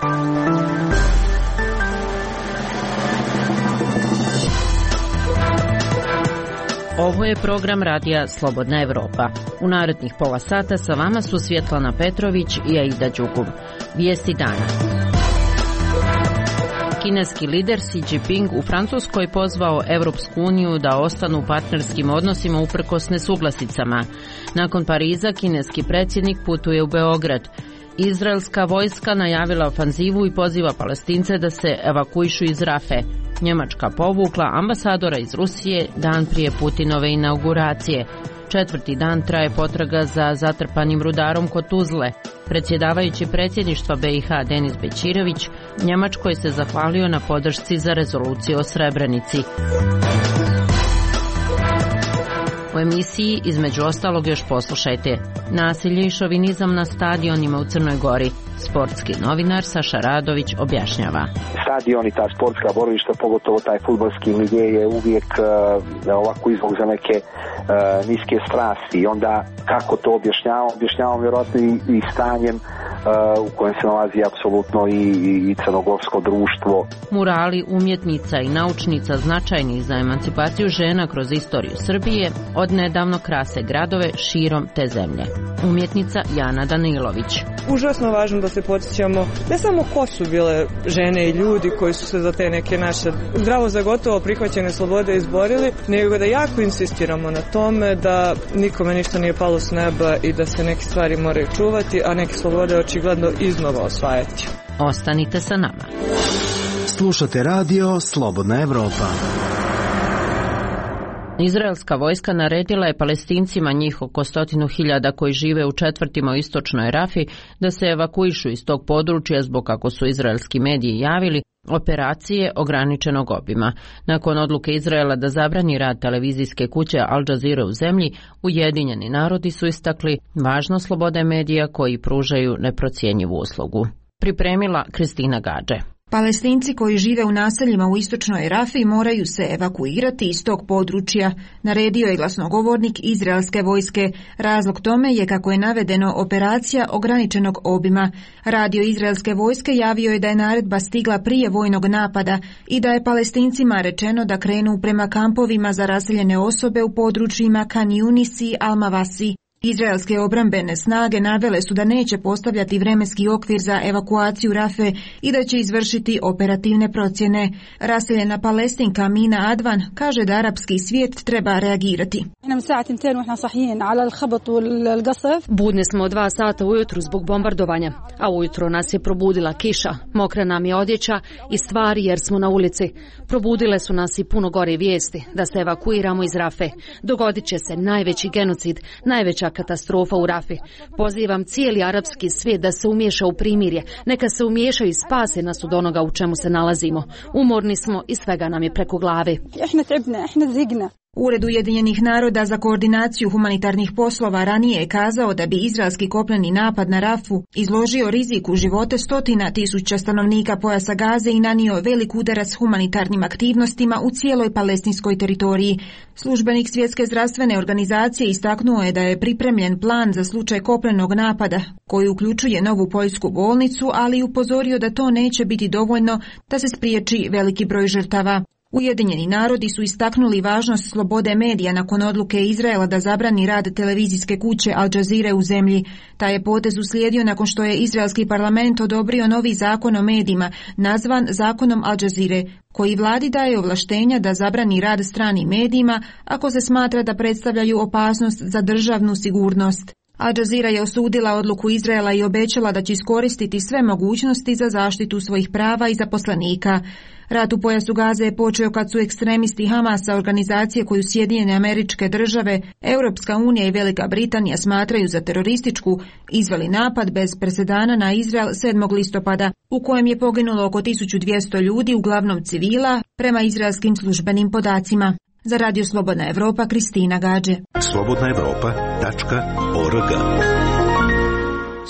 Ovo je program radija Slobodna Evropa. U narednih pola sata sa vama su Svjetlana Petrović i Aida Đugum. Vijesti dana. Kineski lider Xi Jinping u Francuskoj pozvao Evropsku uniju da ostanu u partnerskim odnosima uprkos nesuglasicama. Nakon Pariza, kineski predsjednik putuje u Beograd. Izraelska vojska najavila ofanzivu i poziva Palestince da se evakuišu iz Rafe. Njemačka povukla ambasadora iz Rusije dan prije Putinove inauguracije. 4. dan traje potraga za zatrpanim rudarom kod Tuzle. Predsjedavajući predsjedništva BiH Denis Bećirović Njemačkoj se zahvalio na podršci za rezoluciju o Srebrenici. U emisiji između ostalog još poslušajte: nasilje i šovinizam na stadionima u Crnoj Gori. Sportski novinar Saša Radović objašnjava. Stadion i ta sportska borilišta, pogotovo taj fudbalski milje, je uvijek ovako izvog za neke niske strasti. I onda kako to objašnjavam vjerojatno i stanjem u kojem se nalazi apsolutno i crnogorsko društvo. Murali umjetnica i naučnica značajnih za emancipaciju žena kroz istoriju Srbije odnedavno krase gradove širom te zemlje. Umjetnica Jana Danilović. Užasno važno da se podsjećamo ne samo ko su bile žene i ljudi koji su se za te neke naše zdravo za gotovo prihvaćene slobode izborili, nego da jako insistiramo na tome da nikome ništa nije palo s neba i da se neke stvari moraju čuvati, a neke slobode očigledno iznova osvajati. Ostanite sa nama. Slušate radio Slobodna Evropa. Izraelska vojska naredila je Palestincima, njih oko 100.000 koji žive u četvrtima u istočnoj Rafi, da se evakuišu iz tog područja zbog, kako su izraelski mediji javili, operacije ograničenog obima. Nakon odluke Izraela da zabrani rad televizijske kuće Al Jazeera u zemlji, Ujedinjeni narodi su istakli važnost slobode medija koji pružaju neprocjenjivu uslugu. Pripremila Kristina Gađe. Palestinci koji žive u naseljima u istočnoj Rafi moraju se evakuirati iz tog područja, naredio je glasnogovornik izraelske vojske. Razlog tome je, kako je navedeno, operacija ograničenog obima. Radio izraelske vojske javio je da je naredba stigla prije vojnog napada i da je Palestincima rečeno da krenu prema kampovima za raseljene osobe u područjima Kan Yunis i Al-Mawasi. Izraelske obrambene snage navele su da neće postavljati vremenski okvir za evakuaciju Rafe i da će izvršiti operativne procjene. Raseljena Palestinka Mina Advan kaže da arapski svijet treba reagirati. Budni smo od 2 sata ujutru zbog bombardovanja, a ujutro nas je probudila kiša, mokra nam je odjeća i stvari jer smo na ulici. Probudile su nas i puno gore vijesti da se evakuiramo iz Rafe. Dogodit će se najveći genocid, najveća katastrofa u Rafi. Pozivam cijeli arapski svijet da se umiješa u primirje, neka se umiješaju i spase nas od onoga u čemu se nalazimo. Umorni smo i svega nam je preko glave. Ured Ujedinjenih naroda za koordinaciju humanitarnih poslova ranije je kazao da bi izraelski kopneni napad na Rafu izložio riziku živote 100.000 stanovnika pojasa Gaze i nanio velik udarac humanitarnim aktivnostima u cijeloj palestinskoj teritoriji. Službenik Svjetske zdravstvene organizacije istaknuo je da je pripremljen plan za slučaj kopnenog napada, koji uključuje novu poljsku bolnicu, ali upozorio da to neće biti dovoljno da se spriječi veliki broj žrtava. Ujedinjeni narodi su istaknuli važnost slobode medija nakon odluke Izraela da zabrani rad televizijske kuće Al Jazeera u zemlji. Taj je potez uslijedio nakon što je izraelski parlament odobrio novi zakon o medijima, nazvan Zakonom Al Jazeera, koji vladi daje ovlaštenja da zabrani rad stranim medijima ako se smatra da predstavljaju opasnost za državnu sigurnost. Al Jazeera je osudila odluku Izraela i obećala da će iskoristiti sve mogućnosti za zaštitu svojih prava i zaposlenika. Rat u pojasu Gaze je počeo kad su ekstremisti Hamasa, organizacije koju Sjedinjene Američke Države, Europska unija i Velika Britanija smatraju za terorističku, izveli napad bez presedana na Izrael 7. listopada, u kojem je poginulo oko 1200 ljudi, uglavnom civila, prema izraelskim službenim podacima. Za Radio Slobodna Evropa, Kristina Gađe. slobodnaevropa.org.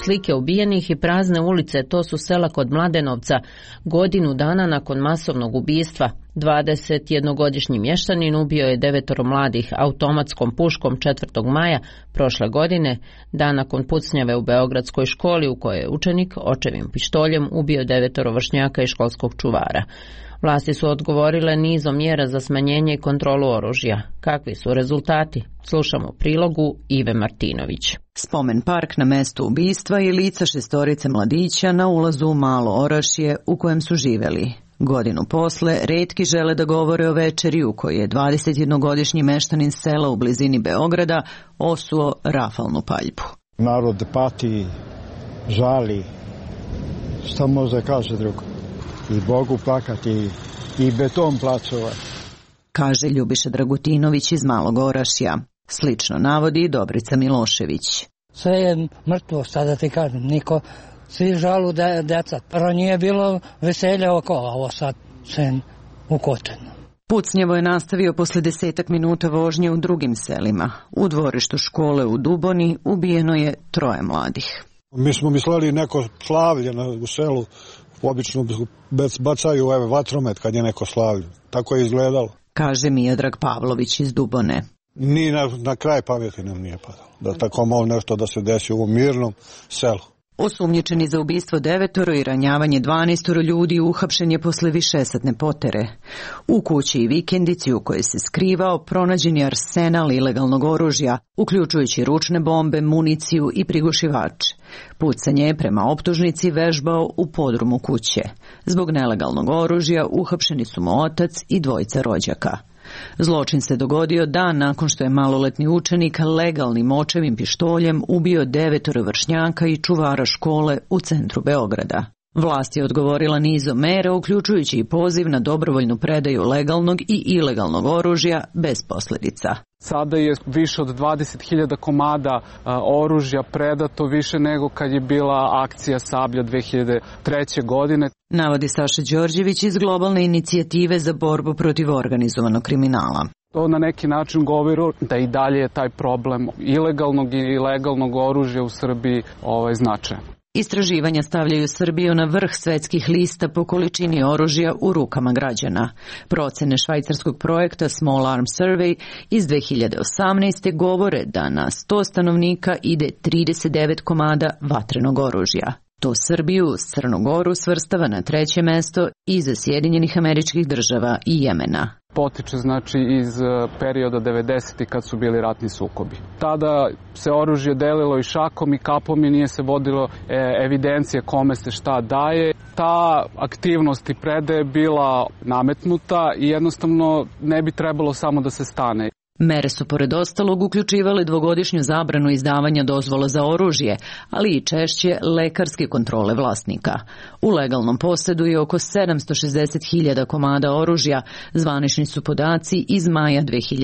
Slike ubijenih i prazne ulice, to su sela kod Mladenovca. Godinu dana nakon masovnog ubistva, 21-godišnji mještanin ubio je 9 mladih automatskom puškom 4. maja prošle godine, dan nakon pucnjave u beogradskoj školi u kojoj je učenik očevim pištoljem ubio 9 vršnjaka i školskog čuvara. Vlasti su odgovorile nizom mjera za smanjenje i kontrolu oružja. Kakvi su rezultati? Slušamo u prilogu Ive Martinović. Spomen park na mestu ubistva i lica 6 mladića na ulazu u Malo Orašje u kojem su živeli. Godinu posle, retki žele da govore o večeri u kojoj je 21-godišnji meštanin sela u blizini Beograda osuo rafalnu paljbu. Narod pati, žali, šta može kaže drugo? I Bogu plakati i beton placovati. Kaže Ljubiša Dragutinović iz Malog Orašja. Slično navodi i Dobrica Milošević. Sve je mrtvo, sada ti kažem, niko, svi žalu deca. Prvo nije bilo veselje oko, a ovo sad sve ukoteno. Pucnjevo je nastavio posle 10 minuta vožnje u drugim selima. U dvorištu škole u Duboni ubijeno je 3 mladih. Mi smo mislili neko slavlje u selu. Obično bacaju vatromet kad je neko slavlje. Tako je izgledalo. Kaže Miodrag Pavlović iz Dubone. Ni na kraj pameti nam nije padalo. Da tako malo nešto da se desi u mirnom selu. Osumnjičeni za ubistvo 9 i ranjavanje 12 ljudi uhapšen je posle višesatne potere. U kući i vikendici u kojoj se skrivao pronađen je arsenal ilegalnog oružja, uključujući ručne bombe, municiju i prigušivač. Pucanje je prema optužnici vežbao u podrumu kuće. Zbog nelegalnog oružja uhapšeni su mu otac i 2 rođaka. Zločin se dogodio dan nakon što je maloletni učenik legalnim očevim pištoljem ubio 9 vršnjaka i čuvara škole u centru Beograda. Vlast je odgovorila nizom mera, uključujući i poziv na dobrovoljnu predaju legalnog i ilegalnog oružja bez posljedica. Sada je više od 20.000 komada oružja predato, više nego kad je bila akcija Sablja 2003. godine. Navodi Saša Đorđević iz globalne inicijative za borbu protiv organizovanog kriminala. To na neki način govori da i dalje je taj problem ilegalnog i legalnog oružja u Srbiji značajan. Istraživanja stavljaju Srbiju na vrh svetskih lista po količini oružja u rukama građana. Procene švajcarskog projekta Small Arms Survey iz 2018. govore da na 100 stanovnika ide 39 komada vatrenog oružja. To Srbiju s Crnu Goru svrstava na 3. mesto iza Sjedinjenih Američkih Država i Jemena. Potiče iz perioda 90. kad su bili ratni sukobi. Tada se oružje delilo i šakom i kapom i nije se vodilo evidencije kome se šta daje. Ta aktivnost i predaje bila nametnuta i jednostavno ne bi trebalo samo da se stane. Mere su pored ostalog uključivale 2-godišnju zabranu izdavanja dozvola za oružje, ali i češće lekarske kontrole vlasnika. U legalnom posedu je oko 760.000 komada oružja, zvanični su podaci iz maja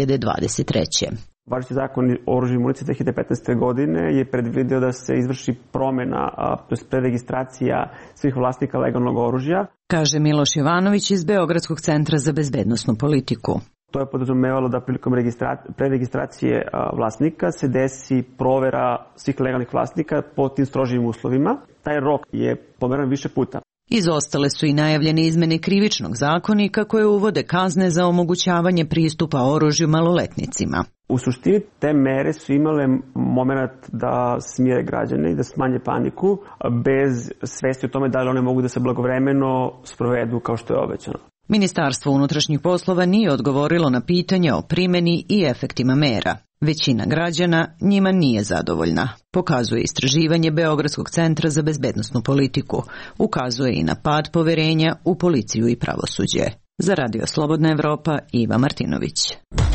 2023. Važeći zakon o oružju i municiji 2015. godine je predvidio da se izvrši promjena, to je preregistracija svih vlasnika legalnog oružja. Kaže Miloš Jovanović iz Beogradskog centra za bezbednosnu politiku. To je podrazumevalo da prilikom preregistracije vlasnika se desi provera svih legalnih vlasnika po tim strožijim uslovima. Taj rok je pomeran više puta. Izostale su i najavljene izmene krivičnog zakonika koje uvode kazne za omogućavanje pristupa oružju maloletnicima. U suštini te mere su imale moment da smire građane i da smanje paniku bez svesti o tome da li one mogu da se blagovremeno sprovedu kao što je obećano. Ministarstvo unutrašnjih poslova nije odgovorilo na pitanja o primjeni i efektima mera. Većina građana njima nije zadovoljna. Pokazuje istraživanje Beogradskog centra za bezbednosnu politiku. Ukazuje i na pad poverenja u policiju i pravosuđe. Za Radio Slobodna Evropa, Iva Martinović.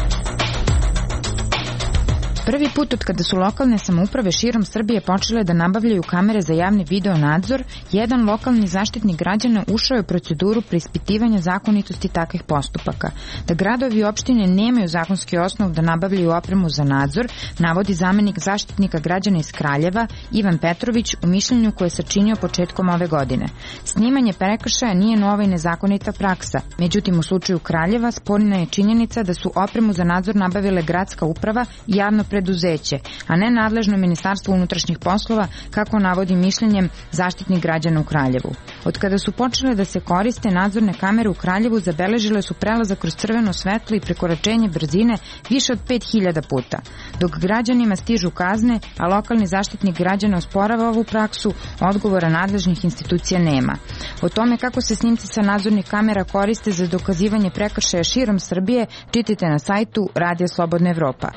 Prvi put od kada su lokalne samouprave širom Srbije počele da nabavljaju kamere za javni video nadzor, jedan lokalni zaštitnik građana ušao je u proceduru preispitivanja zakonitosti takvih postupaka. Da gradovi i opštine nemaju zakonski osnov da nabavljaju opremu za nadzor, navodi zamenik zaštitnika građana iz Kraljeva Ivan Petrović u mišljenju koje je sačinio početkom ove godine. Snimanje prekršaja nije nova i nezakonita praksa, međutim u slučaju Kraljeva sporna je činjenica da su opremu za nadzor nabavile gradska uprava i javno preduzeće, a ne nadležno Ministarstvo unutrašnjih poslova, kako navodi mišljenjem Zaštitnik građana u Kraljevu. Od kada su počele da se koriste, nadzorne kamere u Kraljevu zabeležile su prelazak kroz crveno svetlo i prekoračenje brzine više od 5000 puta. Dok građanima stižu kazne, a lokalni Zaštitnik građana osporava ovu praksu, odgovora nadležnih institucija nema. O tome kako se snimci sa nadzornih kamera koriste za dokazivanje prekršaja širom Srbije, čitajte na sajtu Radija Slobodna Evropa.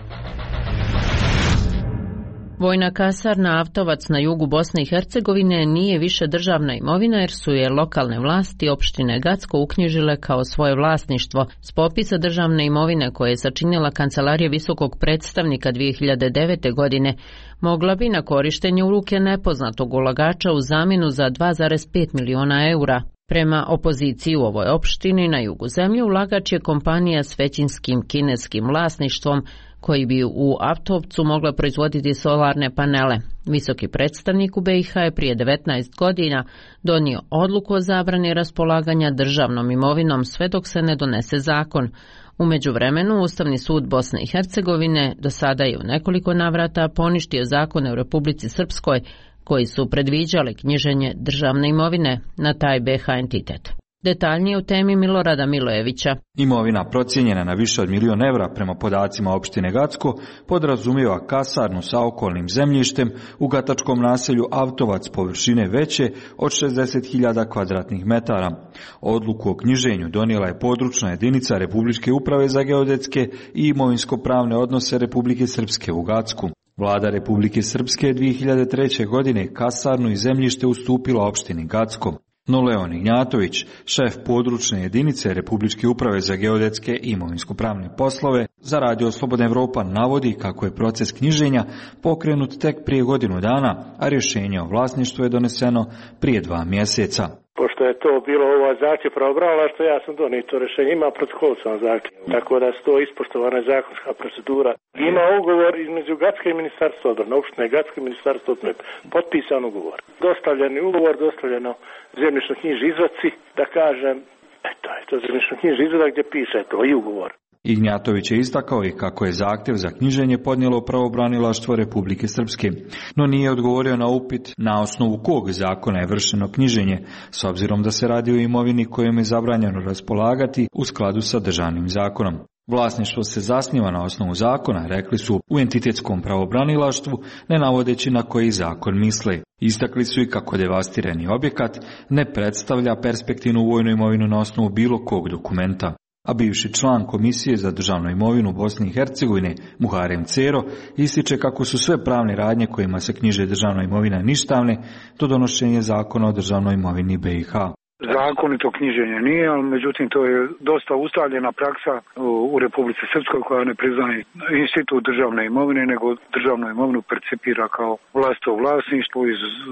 Vojna kasarna Avtovac na jugu Bosne i Hercegovine nije više državna imovina jer su je lokalne vlasti opštine Gacko uknjižile kao svoje vlasništvo. S popisa državne imovine koje je sačinila Kancelarija visokog predstavnika 2009. godine mogla bi na korištenje u ruke nepoznatog ulagača u zamjenu za 2,5 miliona eura. Prema opoziciji u ovoj opštini na jugu zemlje ulagač je kompanija s većinskim kineskim vlasništvom koji bi u Avtovcu mogla proizvoditi solarne panele. Visoki predstavnik u BiH je prije 19 godina donio odluku o zabrani raspolaganja državnom imovinom sve dok se ne donese zakon. U međuvremenu Ustavni sud Bosne i Hercegovine do sada je u nekoliko navrata poništio zakone u Republici Srpskoj koji su predviđali knjiženje državne imovine na taj BiH entitet. Detaljnije u temi Milorada Milojevića. Imovina procijenjena na više od 1 milion evra prema podacima opštine Gacko podrazumijeva kasarnu sa okolnim zemljištem u gatačkom naselju Avtovac površine veće od 60.000 kvadratnih metara. Odluku o knjiženju donijela je područna jedinica Republičke uprave za geodetske i imovinsko-pravne odnose Republike Srpske u Gacku. Vlada Republike Srpske 2003. godine kasarnu i zemljište ustupila opštini Gacko. No Leon Ignjatović, šef područne jedinice Republičke uprave za geodetske i imovinsko-pravne poslove, za Radio Slobodna Evropa navodi kako je proces knjiženja pokrenut tek prije godinu dana, a rješenje o vlasništvu je doneseno prije 2 mjeseca. Pošto je to bilo zahtjev pravobranilaštva, ja sam donio to rješenje, ima protokol sam zahtjev, tako da su to ispoštovana zakonska procedura. Ima ugovor između Gacka i Ministarstva odbrane, opštine Gacka i Ministarstva odbrane, potpisan ugovor. Dostavljeni ugovor, dostavljeno zemljišno-knjižni izvaci, da kažem, to zemljišno-knjižni izvadak gdje piše to i ugovor. Ignjatović je istakao i kako je zahtjev za knjiženje podnijelo pravobranilaštvo Republike Srpske, no nije odgovorio na upit na osnovu kog zakona je vršeno knjiženje, s obzirom da se radi o imovini kojom je zabranjeno raspolagati u skladu sa državnim zakonom. Vlasništvo se zasniva na osnovu zakona, rekli su u entitetskom pravobranilaštvu, ne navodeći na koji zakon misle. Istakli su i kako devastirani objekat ne predstavlja perspektivnu vojnu imovinu na osnovu bilo kog dokumenta. A bivši član Komisije za državnu imovinu Bosne i Hercegovine, Muharem Cero, ističe kako su sve pravne radnje kojima se knjiže državna imovina ništavne do donošenja zakona o državnoj imovini BiH. Zakonito knjiženje nije, ali međutim to je dosta ustaljena praksa u Republici Srpskoj koja ne priznaje institut državne imovine, nego državnu imovinu percipira kao vlastito vlasništvo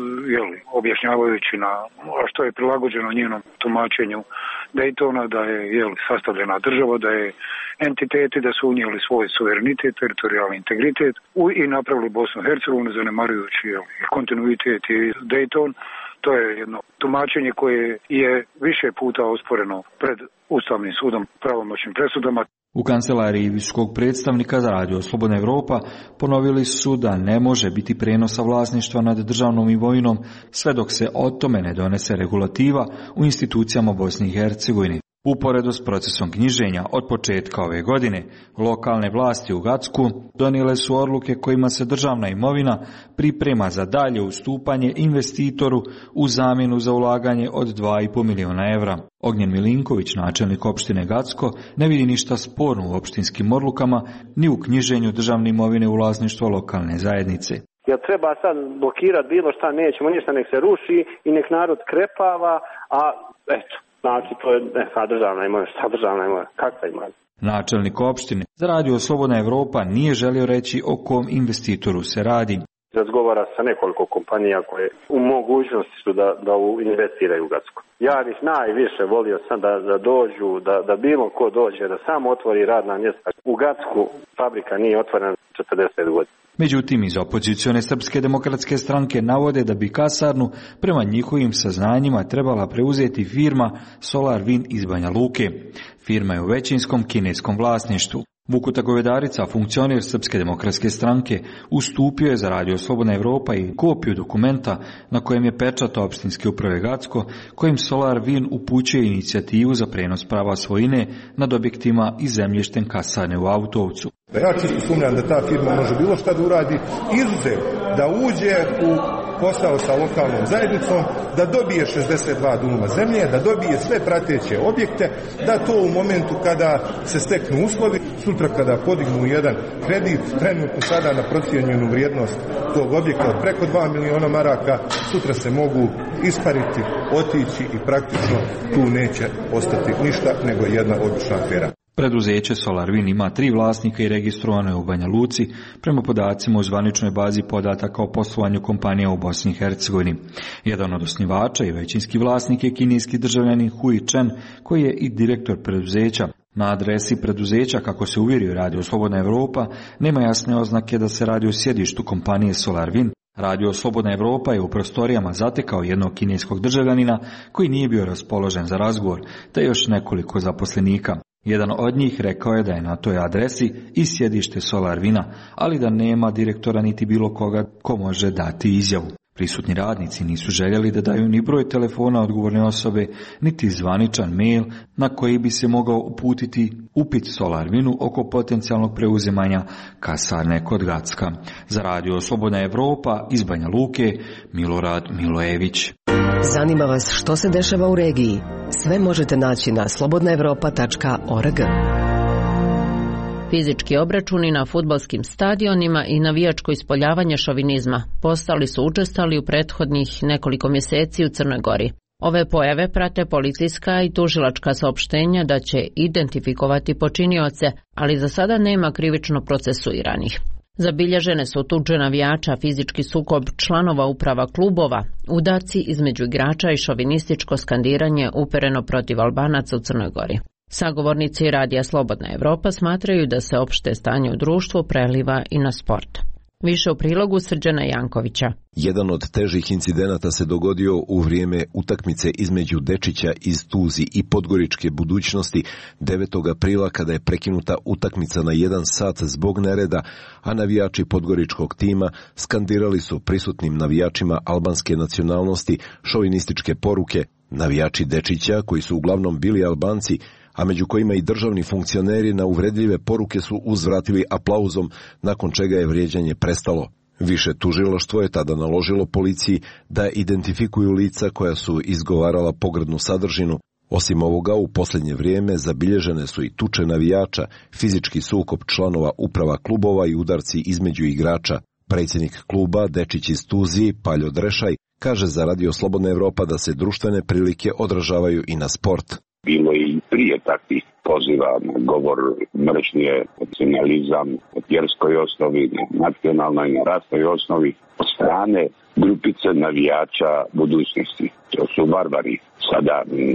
objašnjavajući a što je prilagođeno njenom tumačenju Daytona, da je sastavljena država, da je entiteti, da su unijeli svoj suverenitet, teritorijalni integritet i napravili Bosnu i Hercegovinu zanemarujući kontinuitet i Dayton. To je jedno tumačenje koje je više puta osporeno pred Ustavnim sudom pravomoćnim presudama. U kancelariji visokog predstavnika za Radio Slobodna Evropa ponovili su da ne može biti prenosa vlasništva nad državnom imovinom sve dok se o tome ne donese regulativa u institucijama Bosne i Hercegovine. Uporedo s procesom knjiženja od početka ove godine, lokalne vlasti u Gacku donijele su odluke kojima se državna imovina priprema za dalje ustupanje investitoru u zamjenu za ulaganje od 2,5 miliona evra. Ognjen Milinković, načelnik opštine Gacko, ne vidi ništa sporno u opštinskim odlukama ni u knjiženju državne imovine u vlasništvo lokalne zajednice. Jer treba sad blokirati bilo šta, nećemo ništa, nek se ruši i nek narod krepava, a eto. Znači, to je državna imovina, šta državna imovina, kakva imovina? Načelnik opštine za Radio Slobodna Evropa nije želio reći o kom investitoru se radi. Razgovara sa nekoliko kompanija koje u mogućnosti su da investiraju u Gacku. Ja bih najviše volio sam da dođu, da bilo ko dođe, da samo otvori radna mjesta. U Gacku fabrika nije otvorena 40 godina. Međutim, iz opozicione Srpske demokratske stranke navode da bi kasarnu prema njihovim saznanjima trebala preuzeti firma Solar Wind iz Banja Luke. Firma je u većinskom kineskom vlasništvu. Vukuta Govedarica, funkcioner Srpske demokratske stranke, ustupio je za Radio Slobodna Evropa i kopiju dokumenta na kojem je pečat opštinske uprave Gacko, kojim Solar Vin upućuje inicijativu za prenos prava svojine nad objektima i zemljištem kasarne u Autovcu. Ja čisto sumnjam da ta firma može bilo šta da uradi, izuzev da uđe u posao sa lokalnom zajednicom, da dobije 62 dunuma zemlje, da dobije sve prateće objekte, da to u momentu kada se steknu uslovi, sutra kada podignu jedan kredit, trenutno sada na procijenjenu vrijednost tog objekta od preko 2 miliona maraka, sutra se mogu ispariti, otići i praktično tu neće ostati ništa nego jedna obična afera. Preduzeće SolarWin ima 3 vlasnika i registrovano je u Banja Luci prema podacima u zvaničnoj bazi podataka o poslovanju kompanija u Bosni i Hercegovini. Jedan od osnivača i većinski vlasnik je kineski državljanin Hui Chen, koji je i direktor preduzeća. Na adresi preduzeća, kako se uvjerio Radio Slobodna Evropa, nema jasne oznake da se radi o sjedištu kompanije SolarWin. Radio Slobodna Evropa je u prostorijama zatekao jednog kineskog državljanina koji nije bio raspoložen za razgovor, te još nekoliko zaposlenika. Jedan od njih rekao je da je na toj adresi i sjedište SolarWina, ali da nema direktora niti bilo koga ko može dati izjavu. Prisutni radnici nisu željeli da daju ni broj telefona odgovorne osobe, niti zvaničan mail na koji bi se mogao uputiti upit SolarWinu oko potencijalnog preuzimanja kasarne kod Gacka. Za Radio Slobodna Evropa iz Banja Luke, Milorad Milojević. Zanima vas što se dešava u regiji? Sve možete naći na slobodnaevropa.org. Fizički obračuni na fudbalskim stadionima i navijačko ispoljavanje šovinizma postali su učestali u prethodnih nekoliko mjeseci u Crnoj Gori. Ove pojave prate policijska i tužilačka saopštenja da će identifikovati počinioce, ali za sada nema krivično procesuiranih. Zabilježene su tuče navijača, fizički sukob članova uprava klubova, udarci između igrača i šovinističko skandiranje upereno protiv Albanaca u Crnoj Gori. Sagovornici Radija Slobodna Evropa smatraju da se opšte stanje u društvu preliva i na sport. Više u prilogu Srđana Jankovića. Jedan od težih incidenata se dogodio u vrijeme utakmice između Dečića iz Tuzi i Podgoričke Budućnosti 9. aprila kada je prekinuta utakmica na 1 sat zbog nereda, a navijači podgoričkog tima skandirali su prisutnim navijačima albanske nacionalnosti šovinističke poruke. Navijači Dečića, koji su uglavnom bili Albanci, a među kojima i državni funkcioneri, na uvredljive poruke su uzvratili aplauzom, nakon čega je vrijeđanje prestalo. Više tužilaštvo je tada naložilo policiji da identifikuju lica koja su izgovarala pogrdnu sadržinu. Osim ovoga, u posljednje vrijeme zabilježene su i tuče navijača, fizički sukob članova uprava klubova i udarci između igrača. Predsjednik kluba Dečić iz Tuzi, Paljo Drešaj, kaže za Radio Slobodna Evropa da se društvene prilike odražavaju i na sport. Bilo je i prije takvih poziva, govor mržnje, nacionalizam, na vjerskoj osnovi, nacionalnoj i rasnoj osnovi, od strane grupice navijača budućnosti. To su barbari. Sada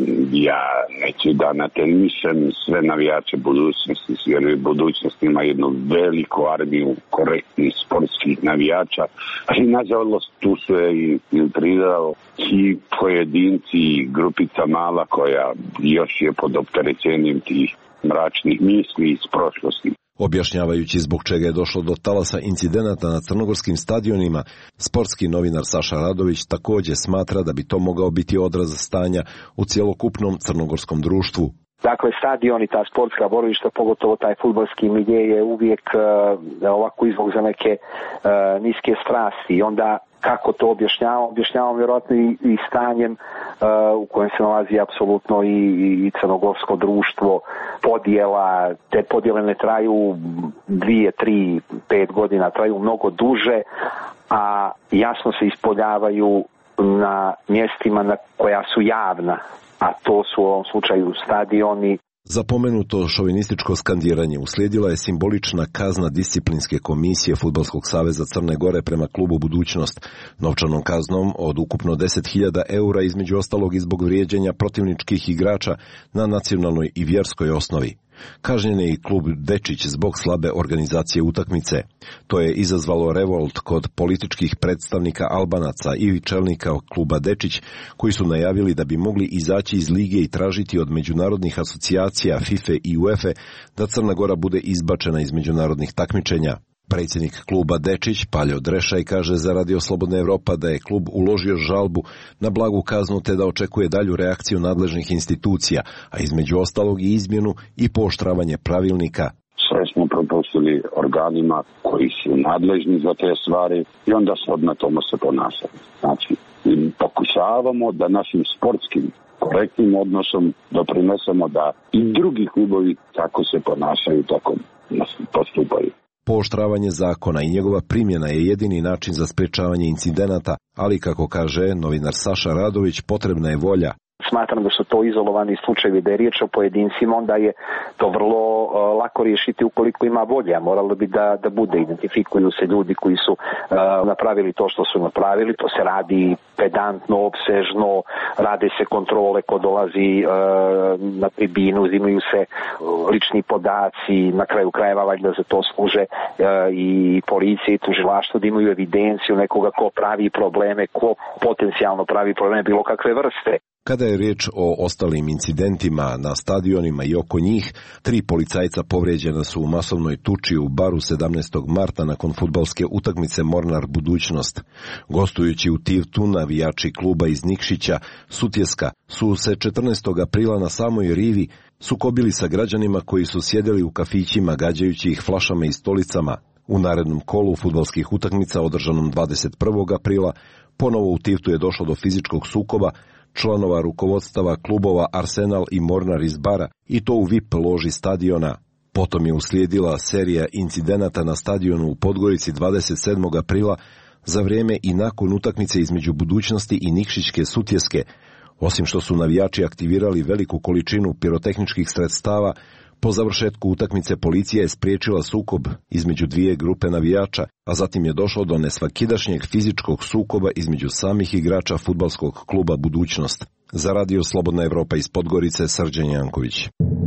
ja neću da natermišem sve navijače budućnosti, jer budućnost ima jednu veliku armiju korektnih sportskih navijača, ali nažalost tu su je infiltrirao i pojedinci i grupica mala koja još je pod opterećenjem tih mračnih misli iz prošlosti. Objašnjavajući zbog čega je došlo do talasa incidenata na crnogorskim stadionima, sportski novinar Saša Radović također smatra da bi to mogao biti odraz stanja u cjelokupnom crnogorskom društvu. Dakle, stadion i ta sportska borilišta, pogotovo taj fudbalski milje, je uvijek ovako izvog za neke niske strasti. I onda kako to objašnjavam vjerojatno i stanjem u kojem se nalazi apsolutno i crnogorsko društvo, podjela. Te podjele ne traju 2, 3, 5 godina, traju mnogo duže, a jasno se ispoljavaju na mjestima na koja su javna, a to su u ovom slučaju stadioni. Za pomenuto šovinističko skandiranje uslijedila je simbolična kazna disciplinske komisije Fudbalskog saveza Crne Gore prema klubu Budućnost, novčanom kaznom od ukupno 10.000 eura, između ostalog i zbog vrijeđanja protivničkih igrača na nacionalnoj i vjerskoj osnovi. Kažnjen je i klub Dečić zbog slabe organizacije utakmice. To je izazvalo revolt kod političkih predstavnika Albanaca i čelnika kluba Dečić, koji su najavili da bi mogli izaći iz lige i tražiti od međunarodnih asocijacija FIFA i UEFA da Crna Gora bude izbačena iz međunarodnih takmičenja. Predsjednik kluba Dečić, Paljo Drešaj, kaže za Radio Slobodna Evropa da je klub uložio žalbu na blagu kaznu te da očekuje dalju reakciju nadležnih institucija, a između ostalog i izmjenu i pooštravanje pravilnika. Sve smo propustili organima koji su nadležni za te stvari i onda sad na tomu se ponašamo. Znači, pokušavamo da našim sportskim korektnim odnosom doprinesemo da i drugi klubovi tako se ponašaju, tako postupaju. Pooštravanje zakona i njegova primjena je jedini način za sprječavanje incidenata, ali kako kaže novinar Saša Radović, potrebna je volja. Smatram da su to izolovani slučajevi, da je riječ o pojedincima, onda je to vrlo lako riješiti ukoliko ima volja. Moralo bi da bude, identifikuju se ljudi koji su napravili to što su napravili, to se radi pedantno, opsežno, rade se kontrole ko dolazi na tribinu, uzimaju se lični podaci, na kraju krajeva valjda za to služe i policije i tužilaštvo da imaju evidenciju nekoga ko pravi probleme, ko potencijalno pravi probleme bilo kakve vrste. Kada je riječ o ostalim incidentima na stadionima i oko njih, 3 policajca povrijeđena su u masovnoj tuči u Baru 17. marta nakon fudbalske utakmice Mornar Budućnost. Gostujući u Tivtu, navijači kluba iz Nikšića, Sutjeska, su se 14. aprila na samoj rivi sukobili sa građanima koji su sjedeli u kafićima gađajući ih flašama i stolicama. U narednom kolu fudbalskih utakmica održanom 21. aprila ponovo u Tivtu je došlo do fizičkog sukoba članova rukovodstava klubova Arsenal i Mornar iz Bara, i to u VIP loži stadiona. Potom je uslijedila serija incidenata na stadionu u Podgorici 27. aprila za vrijeme i nakon utakmice između Budućnosti i Nikšićke Sutjeske. Osim što su navijači aktivirali veliku količinu pirotehničkih sredstava, po završetku utakmice policija je spriječila sukob između dvije grupe navijača, a zatim je došlo do nesvakidašnjeg fizičkog sukoba između samih igrača fudbalskog kluba Budućnost. Za Radio Slobodna Evropa iz Podgorice, Srđan Janković.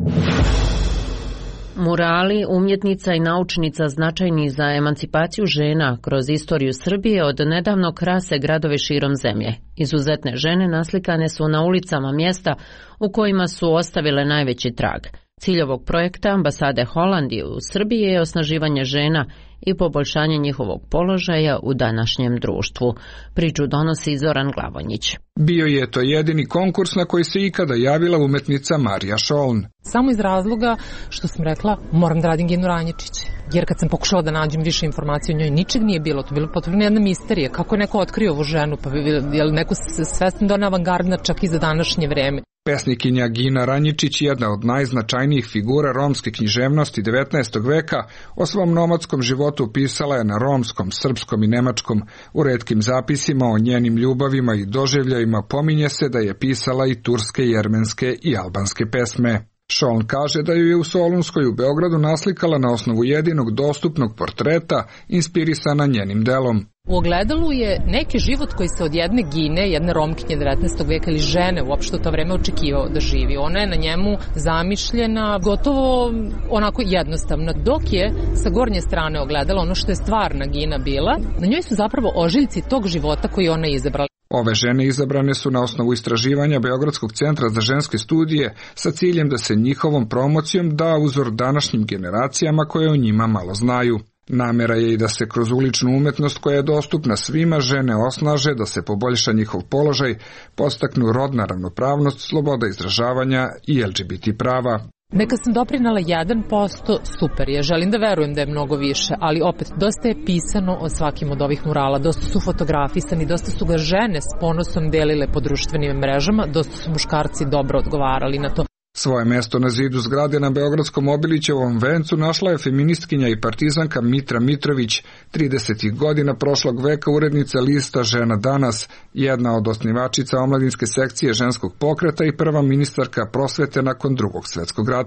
Murali, umjetnica i naučnica značajni za emancipaciju žena kroz istoriju Srbije od nedavno krase gradove širom zemlje. Izuzetne žene naslikane su na ulicama mjesta u kojima su ostavile najveći trag. Cilj ovog projekta ambasade Holandije u Srbiji je osnaživanje žena i poboljšanje njihovog položaja u današnjem društvu. Priču donosi Zoran Glavonjić. Bio je to jedini konkurs na koji se ikada javila umetnica Marija Šoln. Samo iz razloga što sam rekla moram da radim Ginu Ranjičić. Jer kad sam pokušala da nađem više informacije o njoj, ničeg nije bilo. To je bilo potrebno jedna misterija. Kako je neko otkrio ovu ženu? Pa je li neko svestan da ona avangardna čak i za današnje vreme? Pesnikinja Gina Ranjičić, jedna od najznačajnijih figura romske književnosti 19. veka, o svom nomadskom životu pisala je na romskom, srpskom i nemačkom. U retkim zapisima o njenim ljubavima i doživljajima pominje se da je pisala i turske, jermenske i albanske pesme. Šoln kaže da ju je u Solunskoj u Beogradu naslikala na osnovu jedinog dostupnog portreta, inspirisana njenim delom. U ogledalu je neki život koji se od jedne Gine, jedne Romkinje 19. veka ili žene uopšte u to vreme očekivao da živi. Ona je na njemu zamišljena gotovo onako jednostavno, dok je sa gornje strane ogledala ono što je stvarna Gina bila. Na njoj su zapravo ožiljci tog života koji ona izabrala. Ove žene izabrane su na osnovu istraživanja Beogradskog centra za ženske studije sa ciljem da se njihovom promocijom da uzor današnjim generacijama koje o njima malo znaju. Namjera je i da se kroz uličnu umetnost koja je dostupna svima žene osnaže, da se poboljša njihov položaj, postaknu rodna ravnopravnost, sloboda izražavanja i LGBT prava. Neka sam doprinala 1%, super je, želim da verujem da je mnogo više, ali opet, dosta je pisano o svakim od ovih murala, dosta su fotografisani, dosta su ga žene s ponosom delile po društvenim mrežama, dosta su muškarci dobro odgovarali na to. Svoje mjesto na zidu zgrade na Beogradskom Obilićevom vencu našla je feministkinja i partizanka Mitra Mitrović, 30. godina prošlog veka urednica lista Žena danas, jedna od osnivačica omladinske sekcije ženskog pokreta i prva ministarka prosvete nakon Drugog svjetskog rata.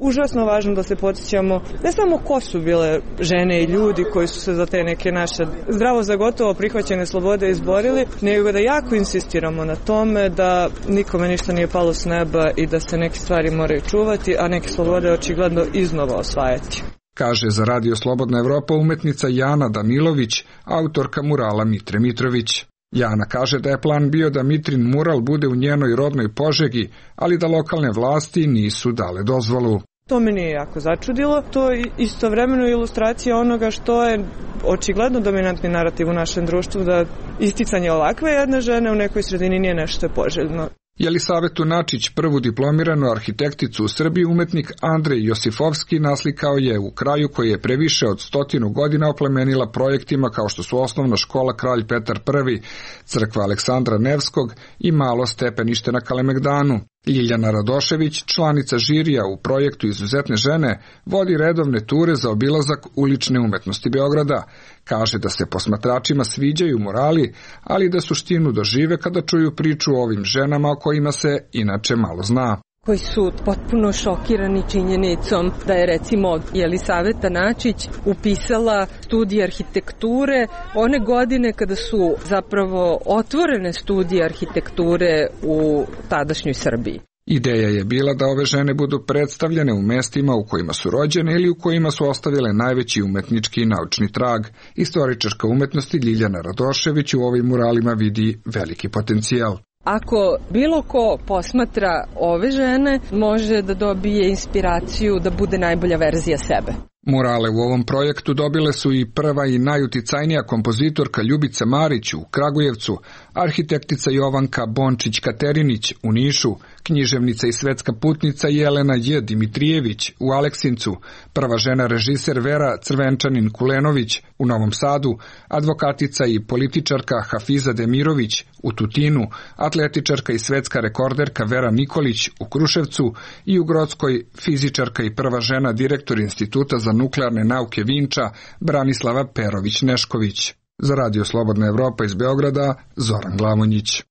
Užasno važno da se podsjećamo ne samo ko su bile žene i ljudi koji su se za te neke naše zdravo za gotovo prihvaćene slobode izborili, nego da jako insistiramo na tome da nikome ništa nije palo s neba i da se neke stvari moraju čuvati, a neke slobode očigledno iznova osvajati. Kaže za Radio Slobodna Evropa umetnica Jana Danilović, autorka murala Mitre Mitrović. Jana kaže da je plan bio da Mitrin mural bude u njenoj rodnoj Požegi, ali da lokalne vlasti nisu dale dozvolu. To me nije jako začudilo. To je istovremeno ilustracija onoga što je očigledno dominantni narativ u našem društvu, da isticanje ovakve jedne žene u nekoj sredini nije nešto poželjno. Jelisavetu Načić, prvu diplomiranu arhitekticu u Srbiji, umetnik Andrej Josifovski naslikao je u kraju koji je previše od 100 godina oplemenila projektima kao što su Osnovna škola Kralj Petar I, crkva Aleksandra Nevskog i malo stepenište na Kalemegdanu. Ljiljana Radošević, članica žirija u projektu Izuzetne žene, vodi redovne ture za obilazak ulične umetnosti Beograda. Kaže da se posmatračima sviđaju murali, ali da suštinu dožive kada čuju priču o ovim ženama o kojima se inače malo zna. Koji su potpuno šokirani činjenicom da je recimo Jelisaveta Načić upisala studije arhitekture one godine kada su zapravo otvorene studije arhitekture u tadašnjoj Srbiji. Ideja je bila da ove žene budu predstavljene u mestima u kojima su rođene ili u kojima su ostavile najveći umetnički i naučni trag. Istoričarka umetnosti Ljiljana Radošević u ovim muralima vidi veliki potencijal. Ako bilo ko posmatra ove žene, može da dobije inspiraciju da bude najbolja verzija sebe. Murale u ovom projektu dobile su i prva i najuticajnija kompozitorka Ljubica Marić u Kragujevcu, arhitektica Jovanka Bončić-Katerinić u Nišu, književnica i svetska putnica Jelena J. Dimitrijević u Aleksincu, prva žena režiser Vera Crvenčanin-Kulenović u Novom Sadu, advokatica i političarka Hafiza Demirović u Tutinu, atletičarka i svetska rekorderka Vera Nikolić u Kruševcu i u Grockoj fizičarka i prva žena direktor Instituta za nuklearne nauke Vinča Branislava Perović-Nešković. Za Radio Slobodna Evropa iz Beograda, Zoran Glavonjić.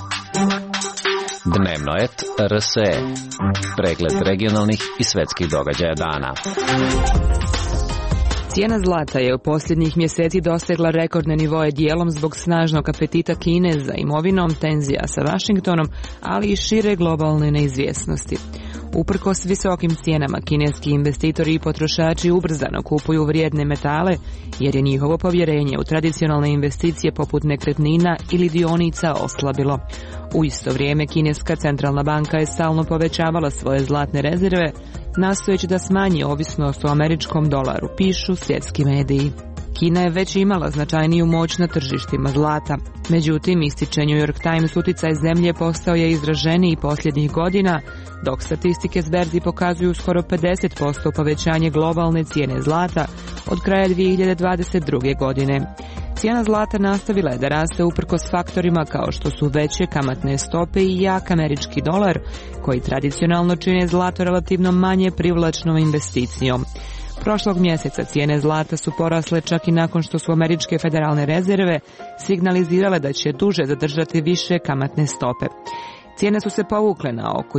Dnevnoet RSE. Pregled regionalnih i svetskih događaja dana. Cijena zlata je u posljednjih mjeseci dosegla rekordne nivoje dijelom zbog snažnog apetita Kine za imovinom, tenzija sa Vašingtonom, ali i šire globalne neizvjesnosti. Uprkos visokim cijenama, kineski investitori i potrošači ubrzano kupuju vrijedne metale, jer je njihovo povjerenje u tradicionalne investicije poput nekretnina ili dionica oslabilo. U isto vrijeme, kineska centralna banka je stalno povećavala svoje zlatne rezerve, nastojeći da smanji ovisnost o američkom dolaru, pišu svjetski mediji. Kina je već imala značajniju moć na tržištima zlata. Međutim, ističe New York Times, uticaj zemlje postao je izraženiji posljednjih godina, dok statistike s berzi pokazuju skoro 50% povećanje globalne cijene zlata od kraja 2022. godine. Cijena zlata nastavila je da raste uprkos faktorima kao što su veće kamatne stope i jak američki dolar, koji tradicionalno čine zlato relativno manje privlačnom investicijom. Prošlog mjeseca cijene zlata su porasle čak i nakon što su američke federalne rezerve signalizirale da će duže zadržati više kamatne stope. Cijene su se povukle na oko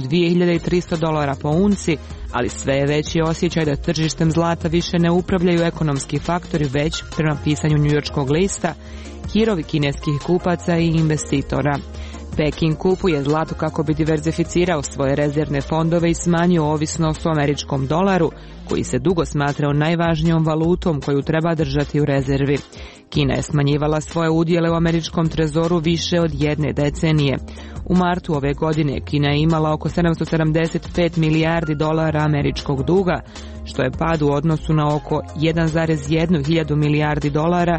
$2300 po unci, ali sve je veći osjećaj da tržištem zlata više ne upravljaju ekonomski faktori, već, prema pisanju njujorškog lista, hirovi kineskih kupaca i investitora. Peking kupuje zlato kako bi diverzificirao svoje rezervne fondove i smanjio ovisnost o američkom dolaru, koji se dugo smatrao najvažnijom valutom koju treba držati u rezervi. Kina je smanjivala svoje udjele u američkom trezoru više od jedne decenije. U martu ove godine Kina je imala oko $775 milijardi američkog duga, što je pad u odnosu na oko 1,1 hiljadu milijardi dolara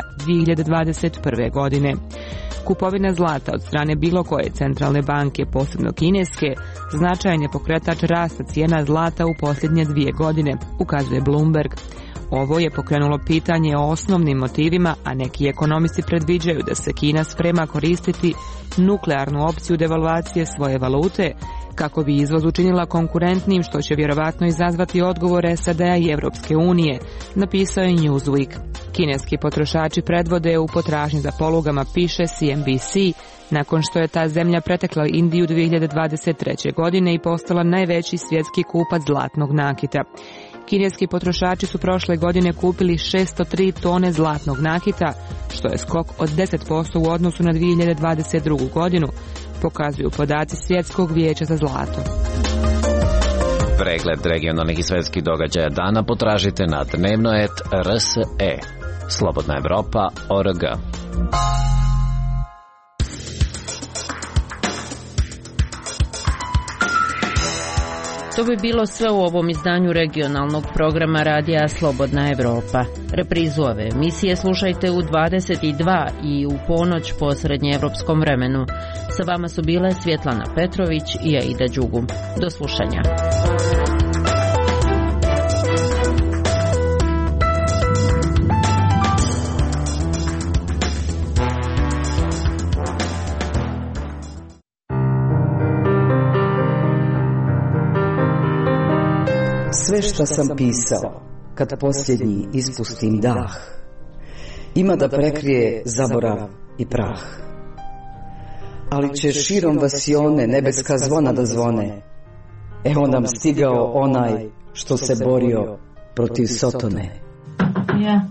2021. godine. Kupovina zlata od strane bilo koje centralne banke, posebno kineske, značajan je pokretač rasta cijena zlata u posljednje 2 godine, ukazuje Bloomberg. Ovo je pokrenulo pitanje o osnovnim motivima, a neki ekonomisti predviđaju da se Kina sprema koristiti nuklearnu opciju devalvacije svoje valute, kako bi izvoz učinila konkurentnim, što će vjerovatno izazvati odgovor SAD-a i Europske unije, napisao je Newsweek. Kineski potrošači predvode u potražnji za polugama, piše CNBC, nakon što je ta zemlja pretekla Indiju 2023. godine i postala najveći svjetski kupac zlatnog nakita. Kineski potrošači su prošle godine kupili 603 tone zlatnog nakita, što je skok od 10% u odnosu na 2022. godinu, pokazuju podaci Svjetskog vijeća za zlato. Pregled regionalnih i svjetskih događaja dana potražite na dnevno.rs.e. Slobodna Evropa.org. To bi bilo sve u ovom izdanju regionalnog programa radija Slobodna Evropa. Reprizu ove emisije slušajte u 22 i u ponoć po srednjeevropskom vremenu. Sa vama su bile Svjetlana Petrović i Aida Đugum. Do slušanja. Sve što sam pisao, kad posljednji ispustim dah, ima da prekrije zaborav i prah. Ali će širom vasione nebeska zvona da zvone. Evo nam stigao onaj što se borio protiv Sotone. Ja.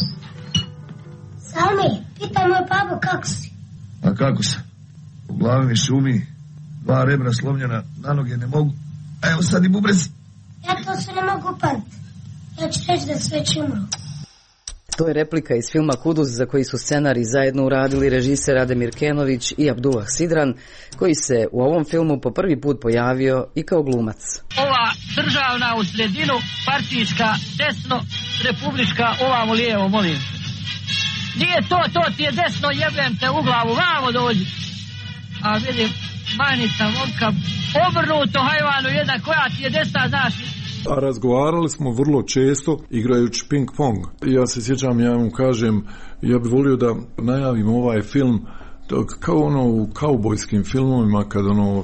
Sami, pitaj moj babu kako si. A kako sam? U glavi mi šumi, 2 rebra slomljena, na noge ne mogu. A evo sad i bubrez. Ja to se ne mogu pamtiti. Ja ću reći da sve umro. To je replika iz filma Kuduz, za koji su scenarij zajedno uradili režiser Ademir Kenović i Abdullah Sidran, koji se u ovom filmu po prvi put pojavio i kao glumac. Ova državna u sredinu, partijska desno, republička ovamo lijevo, molim. Nije to ti je desno, jebem te u glavu, vamo dođi. A vidim, manica, momka, obrnuto hajvanu jedna, koja ti je desna, znaš. A razgovarali smo vrlo često igrajući ping pong. Ja se sjećam, ja mu kažem, ja bih volio da najavim ovaj film kao u kaubojskim filmovima, kad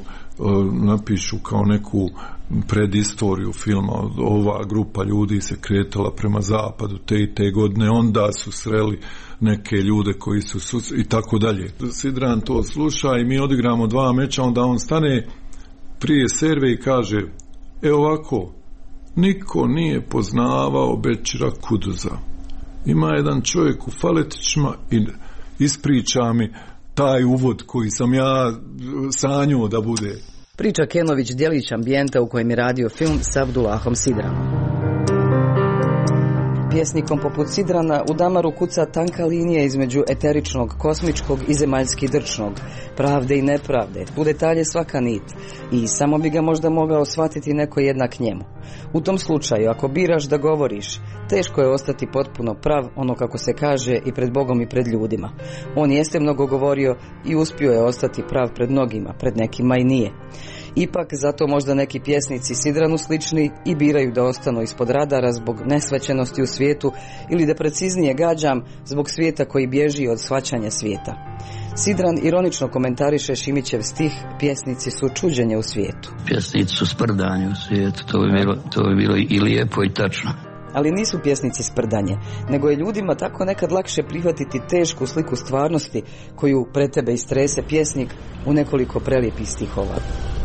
napišu kao neku predistoriju filma, ova grupa ljudi se kretala prema zapadu te i te godine, onda su sreli neke ljude koji su i tako dalje. Sidran to sluša i mi odigramo 2 meča, onda on stane prije serve i kaže, ovako, niko nije poznavao Bećira Kuduza. Ima jedan čovjek u faletićima i ispriča mi taj uvod koji sam ja sanjao da bude. Priča Kenović djelić ambijenta u kojem je radio film s Abdullahom Sidranom. Pjesnikom poput Sidrana u damaru kuca tanka linija između eteričnog, kosmičkog i zemaljski drčnog, pravde i nepravde, u detalje svaka nit, i samo bi ga možda mogao shvatiti neko jednak njemu. U tom slučaju, ako biraš da govoriš, teško je ostati potpuno prav, ono kako se kaže, i pred Bogom i pred ljudima. On jeste mnogo govorio i uspio je ostati prav pred mnogima, pred nekima i nije. Ipak, zato možda neki pjesnici Sidranu slični i biraju da ostanu ispod radara zbog nesvećenosti u svijetu, ili da preciznije gađam, zbog svijeta koji bježi od shvaćanja svijeta. Sidran ironično komentariše Šimićev stih, pjesnici su čuđenje u svijetu. Pjesnici su sprdanje u svijetu, to bi bilo i lijepo i tačno. Ali nisu pjesnici sprdanje, nego je ljudima tako nekad lakše prihvatiti tešku sliku stvarnosti koju pred tebe istrese pjesnik u nekoliko prelijepih stihova.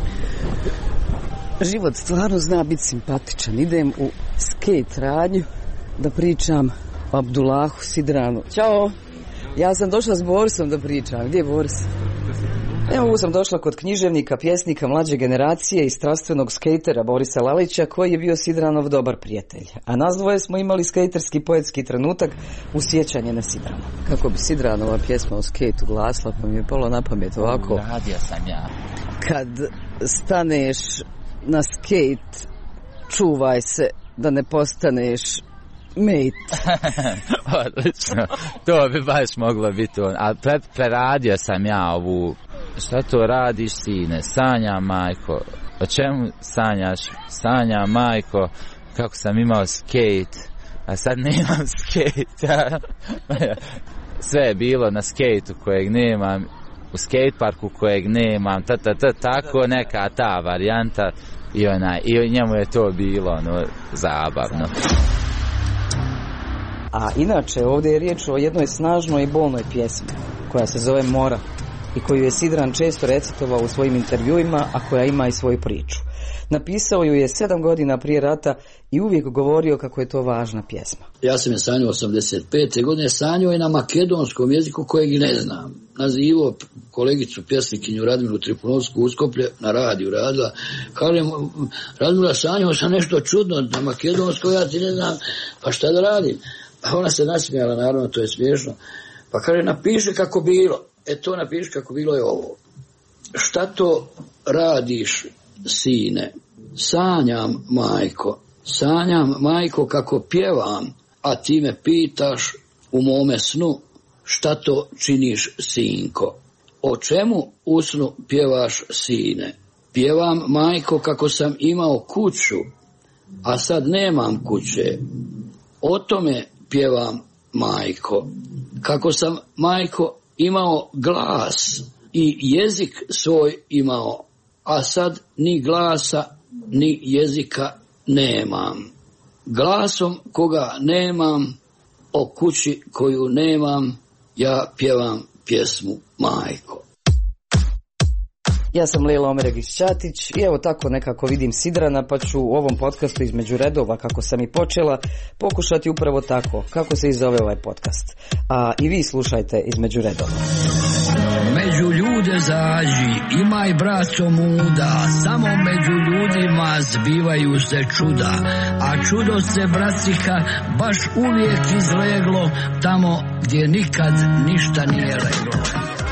Život stvarno zna biti simpatičan. Idem u skate radnju da pričam o Abdullahu Sidranu. Ćao, ja sam došla s Borisom da pričam. Gdje je Boris? Evo, ovo sam došla kod književnika, pjesnika mlađe generacije i strastvenog skejtera Borisa Lalića, koji je bio Sidranov dobar prijatelj. A nas dvoje smo imali skejterski poetski trenutak u sjećanje na Sidrana. Kako bi Sidranova pjesma o skejtu glasila, pa mi je palo na pamet ovako. Radio sam ja. Kad staneš na skejt, čuvaj se da ne postaneš mate. Odlično. To bi baš moglo biti on. A preradio sam ja ovu. Šta to radiš, sine? Sanja, majko. O čemu sanjaš? Sanja, majko. Kako sam imao skejt, a sad nemam skejt. Sve je bilo na skejtu kojeg nemam, u skateparku kojeg nemam, tako neka ta varijanta i njemu je to bilo zabavno. A inače ovdje je riječ o jednoj snažnoj i bolnoj pjesmi koja se zove Mora. i koju je Sidran često recitovao u svojim intervjuima, a koja ima i svoju priču. Napisao ju je 7 godina prije rata i uvijek govorio kako je to važna pjesma. Ja sam je sanjao 85. godine, sanjao je na makedonskom jeziku kojeg i ne znam. Nazivao kolegicu pjesnikinju Radmilu Tripunovsku Uskoplje, na radiju radila. Kažem, Radmila, sanjao sam nešto čudno na makedonskom, ja ti ne znam, pa šta da radim? Pa ona se nasmijala, naravno, to je smiješno. Pa kaže, napiši kako bilo. To napiši kako bilo je ovo. Šta to radiš, sine? Sanjam, majko, kako pjevam, a ti me pitaš u mome snu, šta to činiš, sinko? O čemu u snu pjevaš, sine? Pjevam, majko, kako sam imao kuću, a sad nemam kuće. O tome pjevam, majko. Kako sam, majko, imao glas i jezik svoj imao, a sad ni glasa ni jezika nemam. Glasom koga nemam, o kući koju nemam, ja pjevam pjesmu, majko. Ja sam Lejla Omeregić-Ćatić i evo tako nekako vidim Sidrana, pa ću u ovom podcastu između redova, kako sam i počela, pokušati upravo tako, kako se i zove ovaj podcast. A i vi slušajte između redova. Među ljude zađi, imaj braco muda, samo među ljudima zbivaju se čuda, a čudo se, braciha, baš uvijek izleglo tamo gdje nikad ništa nije leglo.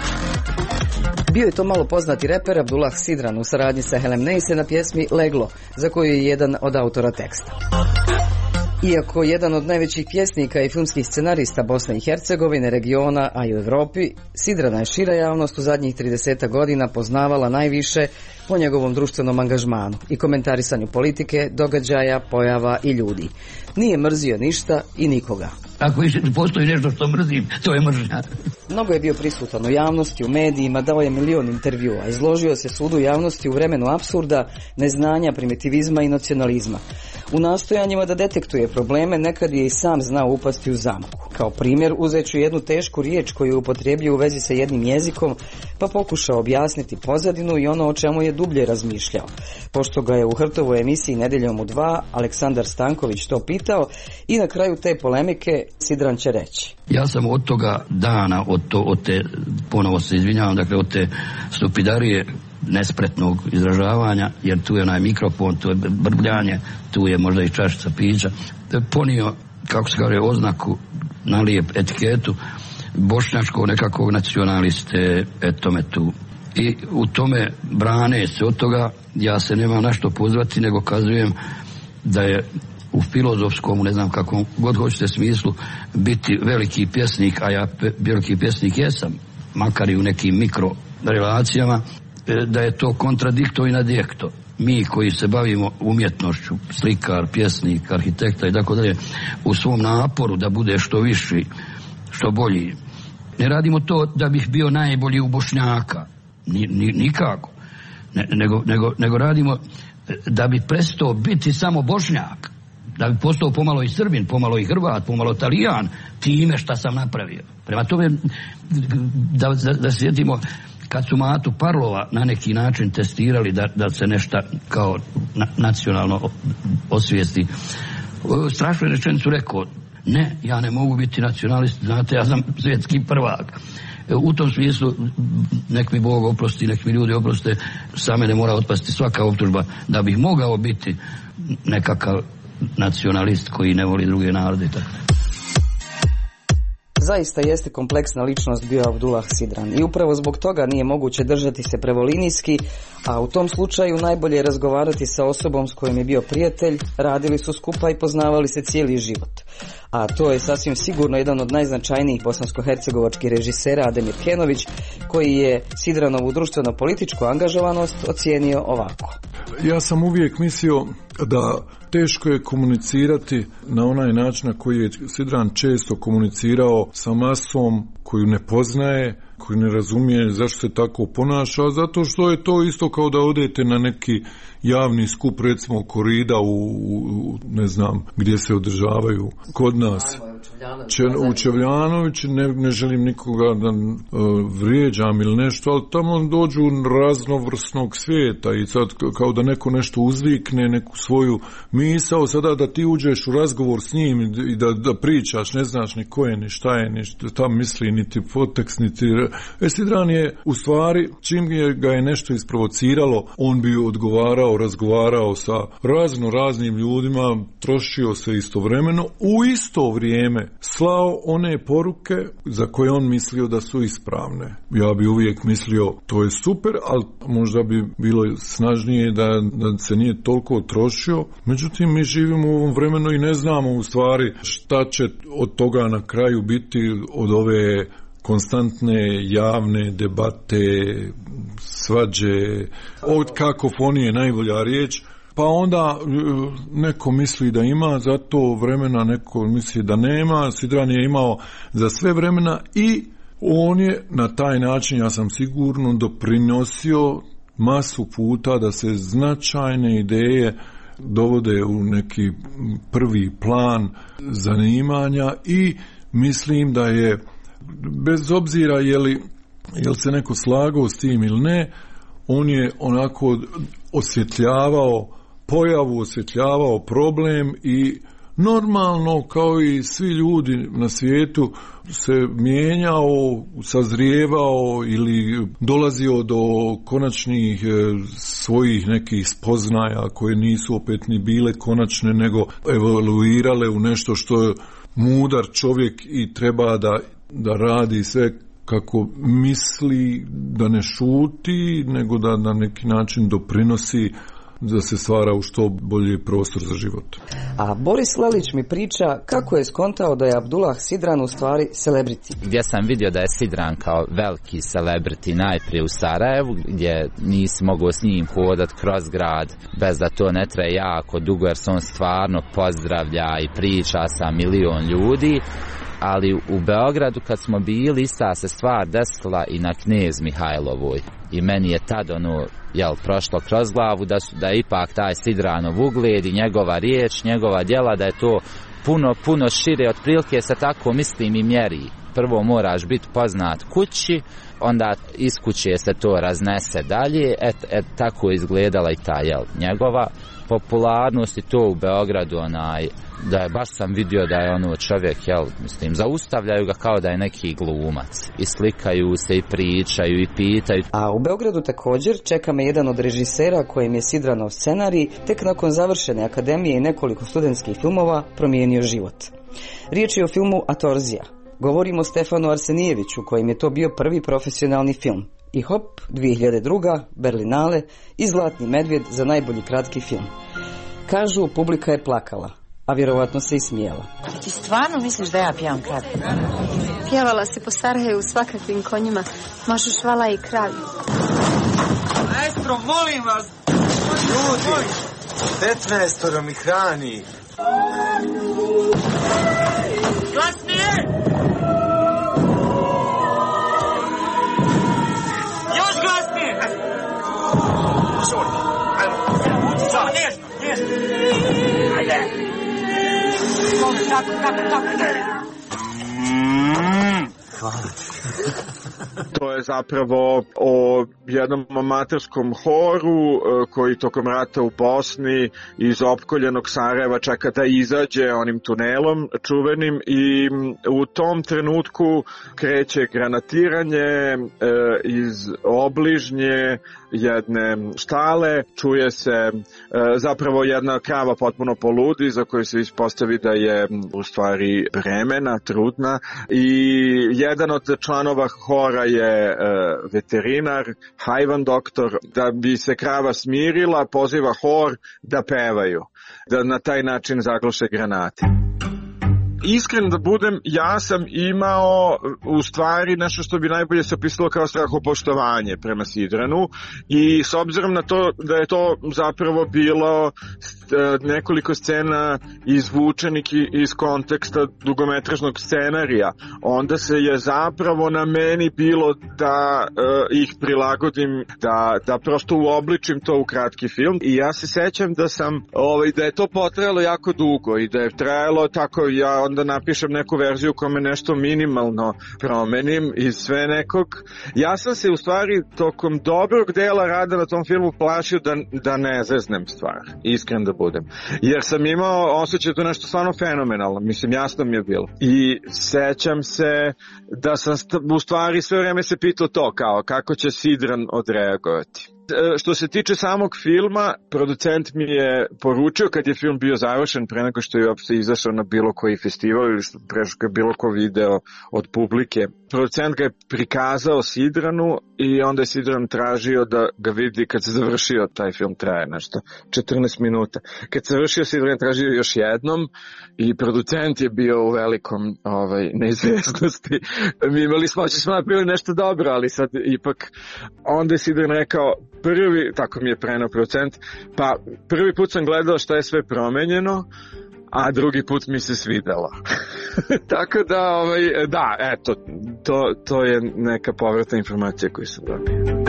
Bio je to malo poznati reper Abdullah Sidran u saradnji sa Helem Neise na pjesmi Leglo, za koju je jedan od autora teksta. Iako jedan od najvećih pjesnika i filmskih scenarista Bosne i Hercegovine, regiona, a i u Europi, Sidrana je šira javnost u zadnjih 30 godina poznavala najviše po njegovom društvenom angažmanu i komentarisanju politike, događaja, pojava i ljudi. Nije mrzio ništa i nikoga. Ako postoji nešto što mrzim, to je mržnja. Mnogo je bio prisutan u javnosti, u medijima, dao je milion intervjua, izložio se sudu javnosti u vremenu apsurda, neznanja, primitivizma i nacionalizma. U nastojanjima da detektuje probleme, nekad je i sam znao upasti u zamku. Kao primjer, uzet ću jednu tešku riječ koju je upotrijebio u vezi sa jednim jezikom, pa pokušao objasniti pozadinu i ono o čemu je dublje razmišljao. Pošto ga je u Hrtovoj emisiji Nedjeljom u 2 Aleksandar Stanković to pitao i na kraju te polemike Sidran će reći. Ja sam od toga dana, od te, ponovo se izvinjavam, dakle od te stupidarije, nespretnog izražavanja, jer tu je onaj mikrofon, tu je brbljanje, tu je možda i čašica pića, ponio, kako se kaže, oznaku na lijep etiketu bošnjačkog nekakvog nacionaliste, etome tu. I u tome brane se od toga, ja se nemam na što pozvati, nego kazujem da je u filozofskom, ne znam kakvom god hoćete smislu, biti veliki pjesnik, a ja veliki pjesnik jesam, makar i u nekim mikro relacijama, da je to kontradikto i nadjekto. Mi koji se bavimo umjetnošću, slikar, pjesnik, arhitekta i tako dalje, u svom naporu da bude što viši, što bolji, ne radimo to da bih bio najbolji u Bošnjaka, nikako, nego radimo da bi prestao biti samo Bošnjak, da bi postao pomalo i Srbin, pomalo i Hrvat, pomalo Talijan, time šta sam napravio. Prema tome, da sjetimo, kad su Matu Parlova na neki način testirali da se nešto kao nacionalno osvijesti, strašno je rečenicu rekao, ne, ja ne mogu biti nacionalist, znate, ja sam svjetski prvak. U tom smislu, nek mi Bog oprosti, nek mi ljudi oproste, sa mene mora otpasti svaka optužba da bih mogao biti nekakav nacionalist koji ne voli druge narode i tako. Zaista jeste kompleksna ličnost bio Abdullah Sidran i upravo zbog toga nije moguće držati se prevolinijski, a u tom slučaju najbolje je razgovarati sa osobom s kojim je bio prijatelj, radili su skupa i poznavali se cijeli život. A to je sasvim sigurno jedan od najznačajnijih bosansko-hercegovačkih režisera, Ademir Kenović, koji je Sidranovu društveno-političku angažovanost ocijenio ovako. Ja sam uvijek mislio da teško je komunicirati na onaj način na koji je Sidran često komunicirao sa masom koju ne poznaje, koju ne razumije zašto se tako ponaša, zato što je to isto kao da odete na neki javni skup, recimo korida u ne znam gdje se održavaju kod nas. Čevljanović, ne želim nikoga da vrijeđam ili nešto, ali tamo dođu raznovrsnog svijeta i sad kao da neko nešto uzvikne, neku svoju misao, sada da ti uđeš u razgovor s njim i da pričaš, ne znaš ni ko je, ni šta je, ni šta misli, niti podtekst, niti... Sidran je, u stvari, čim ga je nešto isprovociralo, on bi odgovarao, razgovarao sa raznim ljudima, trošio se istovremeno, u isto vrijeme slao one poruke za koje on mislio da su ispravne. Ja bi uvijek mislio, to je super, ali možda bi bilo snažnije da se nije toliko trošio. Međutim, mi živimo u ovom vremenu i ne znamo u stvari šta će od toga na kraju biti, od ove konstantne javne debate, svađe, od kakofonije najbolja riječ, pa onda neko misli da ima za to vremena, neko misli da nema. Sidran je imao za sve vremena i on je na taj način, ja sam sigurno, doprinosio masu puta da se značajne ideje dovode u neki prvi plan zanimanja i mislim da je, bez obzira jel se neko slagao s tim ili ne, on je onako osvjetljavao pojavu, osvjetljavao problem i normalno, kao i svi ljudi na svijetu, se mijenjao, sazrijevao ili dolazio do konačnih svojih nekih spoznaja koje nisu opet ni bile konačne, nego evoluirale u nešto što je mudar čovjek i treba da radi sve kako misli, da ne šuti, nego da na neki način doprinosi da se stvara u što bolji prostor za život. A Boris Lelić mi priča kako je skontao da je Abdullah Sidran u stvari celebrity. Gdje sam vidio da je Sidran kao veliki celebrity najprije u Sarajevu, gdje nisi mogao s njim hodat kroz grad bez da to ne traje jako dugo, jer se on stvarno pozdravlja i priča sa 1 milion ljudi. Ali u Beogradu kad smo bili, ista se stvar desila i na Knez Mihajlovoj. I meni je tad prošlo kroz glavu da je ipak taj Sidranov ugled i njegova riječ, njegova djela, da je to puno šire, otprilike se tako mislim i mjeri. Prvo moraš biti poznat kući, onda iz kuće se to raznese dalje, tako je izgledala i ta njegova popularnost i to u Beogradu, da je, baš sam vidio da je čovjek, zaustavljaju ga kao da je neki glumac i slikaju se i pričaju i pitaju. A u Beogradu također čeka me jedan od režisera kojem je Sidranov scenarij tek nakon završene akademije i nekoliko studentskih filmova promijenio život. Riječ je o filmu Atorzija. Govorimo o Stefanu Arsenijeviću kojem je to bio prvi profesionalni film. I hop, 2002. Berlinale i Zlatni medvjed za najbolji kratki film. Kažu, publika je plakala, a vjerovatno se i smijela. Ti stvarno misliš da ja pjevam kratko? Pjevala se po Sarajevu svakakvim konjima, mašu švala i kralju. Maestro, molim vas! Ljudi, 15 mi hrani. Glasnije! Još glasnije! Samo nježno! Ajde! Hvala. To je zapravo o jednom amaterskom horu koji tokom rata u Bosni iz opkoljenog Sarajeva čeka da izađe onim tunelom čuvenim i u tom trenutku kreće granatiranje iz obližnje jedne štale, čuje se zapravo jedna krava potpuno poludi za koju se ispostavi da je u stvari bremena, trudna i jedan od članova hora je veterinar, hajvan doktor, da bi se krava smirila, poziva hor da pevaju, da na taj način zagloše granate. Iskren da budem, ja sam imao u stvari nešto što bi najbolje se opisalo kao strahopoštovanje prema Sidranu i s obzirom na to da je to zapravo bilo nekoliko scena izvučenih iz konteksta dugometražnog scenarija, onda se je zapravo na meni bilo da ih prilagodim, da prosto uobličim to u kratki film i ja se sećam da sam da je to potrajalo jako dugo i da je trajalo tako, ja onda napišem neku verziju kome nešto minimalno promenim i sve nekog. Ja sam se u stvari tokom dobrog dela rada na tom filmu plašio da ne zeznem stvar, iskren da budem. Jer sam imao osjećaj to nešto stvarno fenomenalno, mislim jasno mi je bilo. I sećam se da sam u stvari sve vreme se pitao to kao kako će Sidran odreagovati. Što se tiče samog filma, producent mi je poručio kad je film bio završen pre nego što je uopšte izašao na bilo koji festival ili pre što je bilo ko video od publike. Producent ga je prikazao Sidranu i onda je Sidran tražio da ga vidi kad se završio, taj film traje nešto 14 minuta. Kad se završio, Sidran je tražio još jednom i producent je bio u velikom neizvjesnosti. Mi imali smo napravili nešto dobro, ali sad ipak onda je Sidran rekao tako mi je prenao producent, pa prvi put sam gledao šta je sve promenjeno, a drugi put mi se svidelo. Tako da, eto, to je neka povratna informacija koju sam dobio.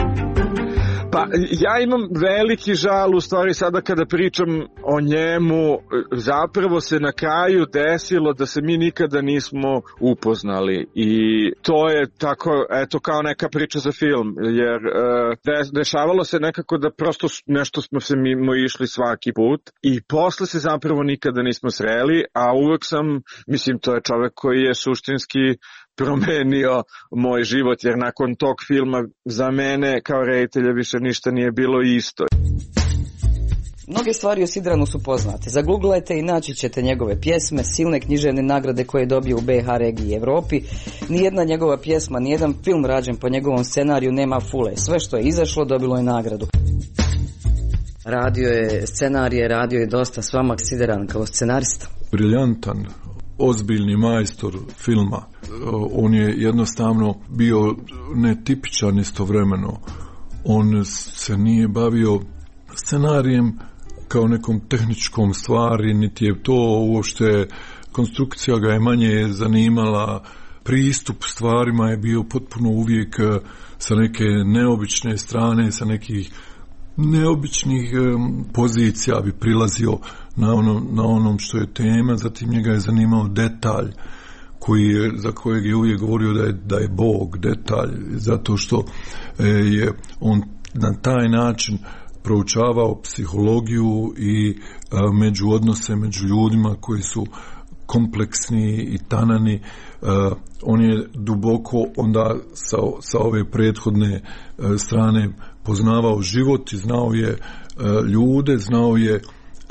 Pa ja imam veliki žal u stvari sada kada pričam o njemu, zapravo se na kraju desilo da se mi nikada nismo upoznali i to je tako, eto kao neka priča za film, jer dešavalo se nekako da prosto nešto smo se mimo išli svaki put i posle se zapravo nikada nismo sreli, a uvek sam, mislim to je čovek koji je suštinski promenio moj život, jer nakon tog filma za mene kao reditelja više ništa nije bilo isto. Mnoge stvari o Sidranu su poznate. Zaguglajte i naći ćete njegove pjesme, silne književne nagrade koje je dobio u BiH regiji i Evropi. Nijedna njegova pjesma, nijedan film rađen po njegovom scenariju nema fule. Sve što je izašlo dobilo je nagradu. Radio je scenarije, radio je dosta s vama Sidran kao scenarista. Briljantan, ozbiljni majstor filma. On je jednostavno bio netipičan istovremeno. On se nije bavio scenarijem kao nekom tehničkom stvari, niti je to uopšte, konstrukcija ga je manje zanimala, pristup stvarima je bio potpuno uvijek sa neke neobične strane, sa nekih neobičnih pozicija bi prilazio na onom što je tema, zatim njega je zanimao detalj za kojeg je uvijek govorio da je Bog detalj, zato što je on na taj način proučavao psihologiju i međuodnose među ljudima koji su kompleksni i tanani. On je duboko onda sa ove prethodne strane poznavao život i znao je ljude, znao je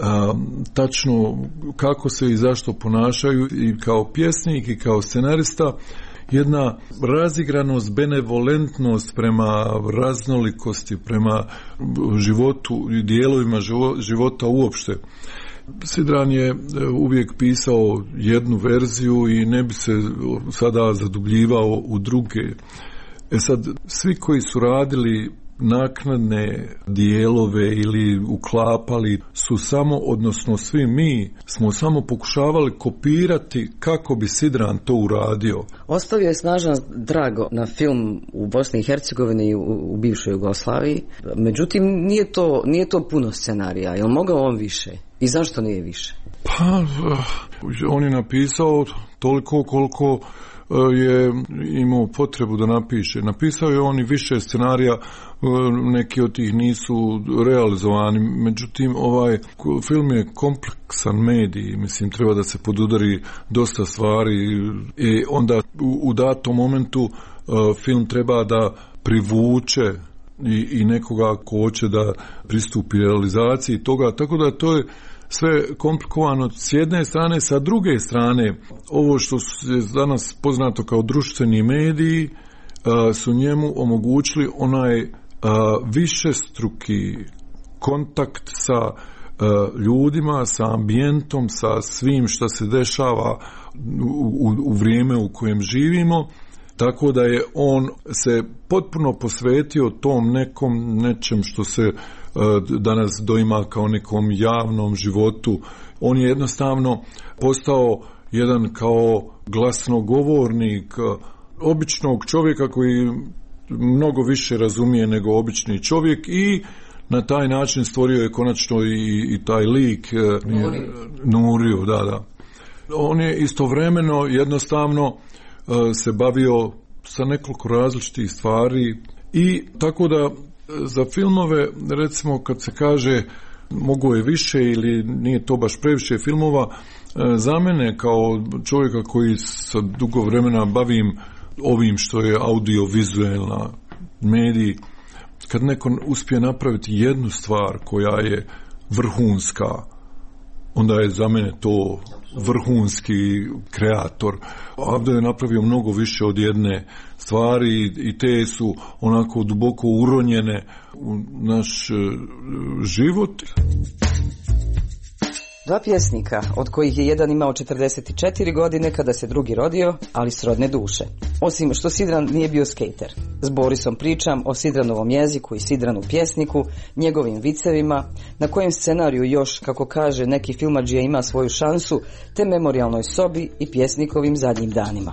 tačno kako se i zašto ponašaju, i kao pjesnik i kao scenarista jedna razigranost, benevolentnost prema raznolikosti, prema životu i dijelovima života uopšte. Sidran je uvijek pisao jednu verziju i ne bi se sada zadubljivao u druge. Sad, svi koji su radili naknadne dijelove ili uklapali su samo, odnosno svi mi smo samo pokušavali kopirati kako bi Sidran to uradio. Ostavio je snažan trag na film u Bosni i Hercegovini i u bivšoj Jugoslaviji. Međutim, nije to puno scenarija. Je li mogao on više? I zašto nije više? Pa, on je napisao toliko koliko je imao potrebu da napiše. Napisao je on i više scenarija, neki od tih nisu realizovani, međutim ovaj film je kompleksan medij, mislim treba da se podudari dosta stvari i onda u datom momentu film treba da privuče i nekoga ko hoće da pristupi realizaciji toga, tako da to je sve komplikovano s jedne strane, sa druge strane ovo što je danas poznato kao društveni mediji su njemu omogućili onaj višestruki kontakt sa ljudima, sa ambijentom, sa svim što se dešava u vrijeme u kojem živimo, tako da je on se potpuno posvetio tom nečem što se danas doima kao nekom javnom životu. On je jednostavno postao jedan kao glasnogovornik običnog čovjeka koji mnogo više razumije nego obični čovjek i na taj način stvorio je konačno i taj lik Nuriju, da. On je istovremeno jednostavno se bavio sa nekoliko različitih stvari i tako da za filmove, recimo kad se kaže mogo je više ili nije to baš previše filmova, za mene kao čovjeka koji sa dugo vremena bavim ovim što je audiovizualna medij, kad neko uspije napraviti jednu stvar koja je vrhunska, onda je za mene to vrhunski kreator. Avdo je napravio mnogo više od jedne stvari i te su onako duboko uronjene u naš život. Dva pjesnika, od kojih je jedan imao 44 godine kada se drugi rodio, ali srodne duše. Osim što Sidran nije bio skejter. S Borisom pričam o Sidranovom jeziku i Sidranu pjesniku, njegovim vicevima, na kojem scenariju još, kako kaže, neki filmadžija ima svoju šansu, te memorijalnoj sobi i pjesnikovim zadnjim danima.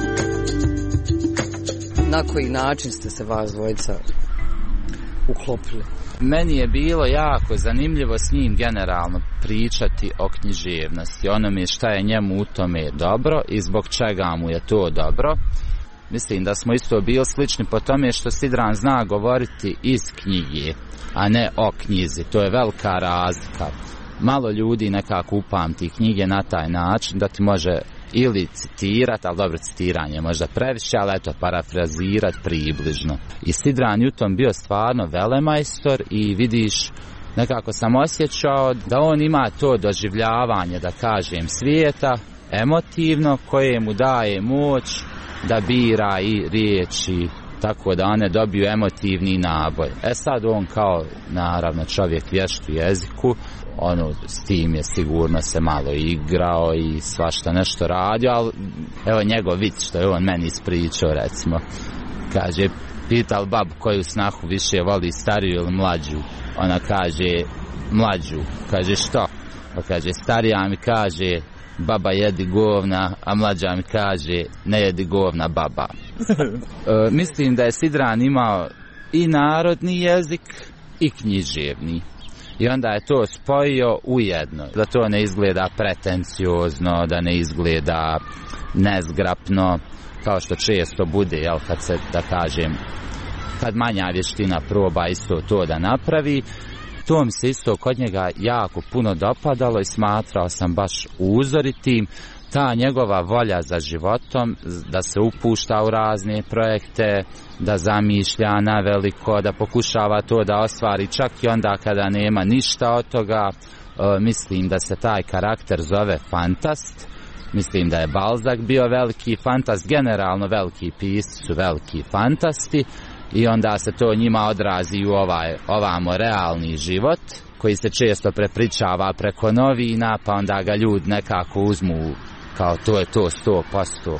Na koji način ste se vas dvojica uklopili? Meni je bilo jako zanimljivo s njim generalno pričati o književnosti, onome šta je njemu u tome dobro i zbog čega mu je to dobro. Mislim da smo isto bili slični po tome što Sidran zna govoriti iz knjige, a ne o knjizi. To je velika razlika. Malo ljudi nekako upamti knjige na taj način da ti može ili citirati, ali dobro, citiranje možda previše, ali eto, parafrazirati približno. I Sidran je u tom bio stvarno velemajstor i vidiš, nekako sam osjećao da on ima to doživljavanje, da kažem, svijeta, emotivno, koje mu daje moć da bira i riječi, tako da one dobiju emotivni naboj. Sad on kao, naravno, čovjek vješt u jeziku, s tim je sigurno se malo igrao i svašta nešto radio, ali evo njegov vic što je on meni ispričao, recimo, kaže, pital babu koju snahu više voli, stariju ili mlađu? Ona kaže, mlađu. Kaže, što? Pa kaže, starija mi kaže, baba jedi govna, a mlađa mi kaže, ne jedi govna baba. Mislim da je Sidran imao i narodni jezik i književni. I onda je to spojio u jedno. Da to ne izgleda pretenciozno, da ne izgleda nezgrapno, kao što često bude, jel, kad se, da kažem, kad manja vještina proba isto to da napravi. To mi se isto kod njega jako puno dopadalo i smatrao sam baš uzoritim. Ta njegova volja za životom, da se upušta u razne projekte, da zamišlja na veliko, da pokušava to da ostvari čak i onda kada nema ništa od toga. Mislim da se taj karakter zove fantast. Mislim da je Balzac bio veliki fantast, generalno veliki pisci su veliki fantasti i onda se to njima odrazi u ovamo realni život koji se često prepričava preko novina, pa onda ga ljudi nekako uzmu kao to je to 100%,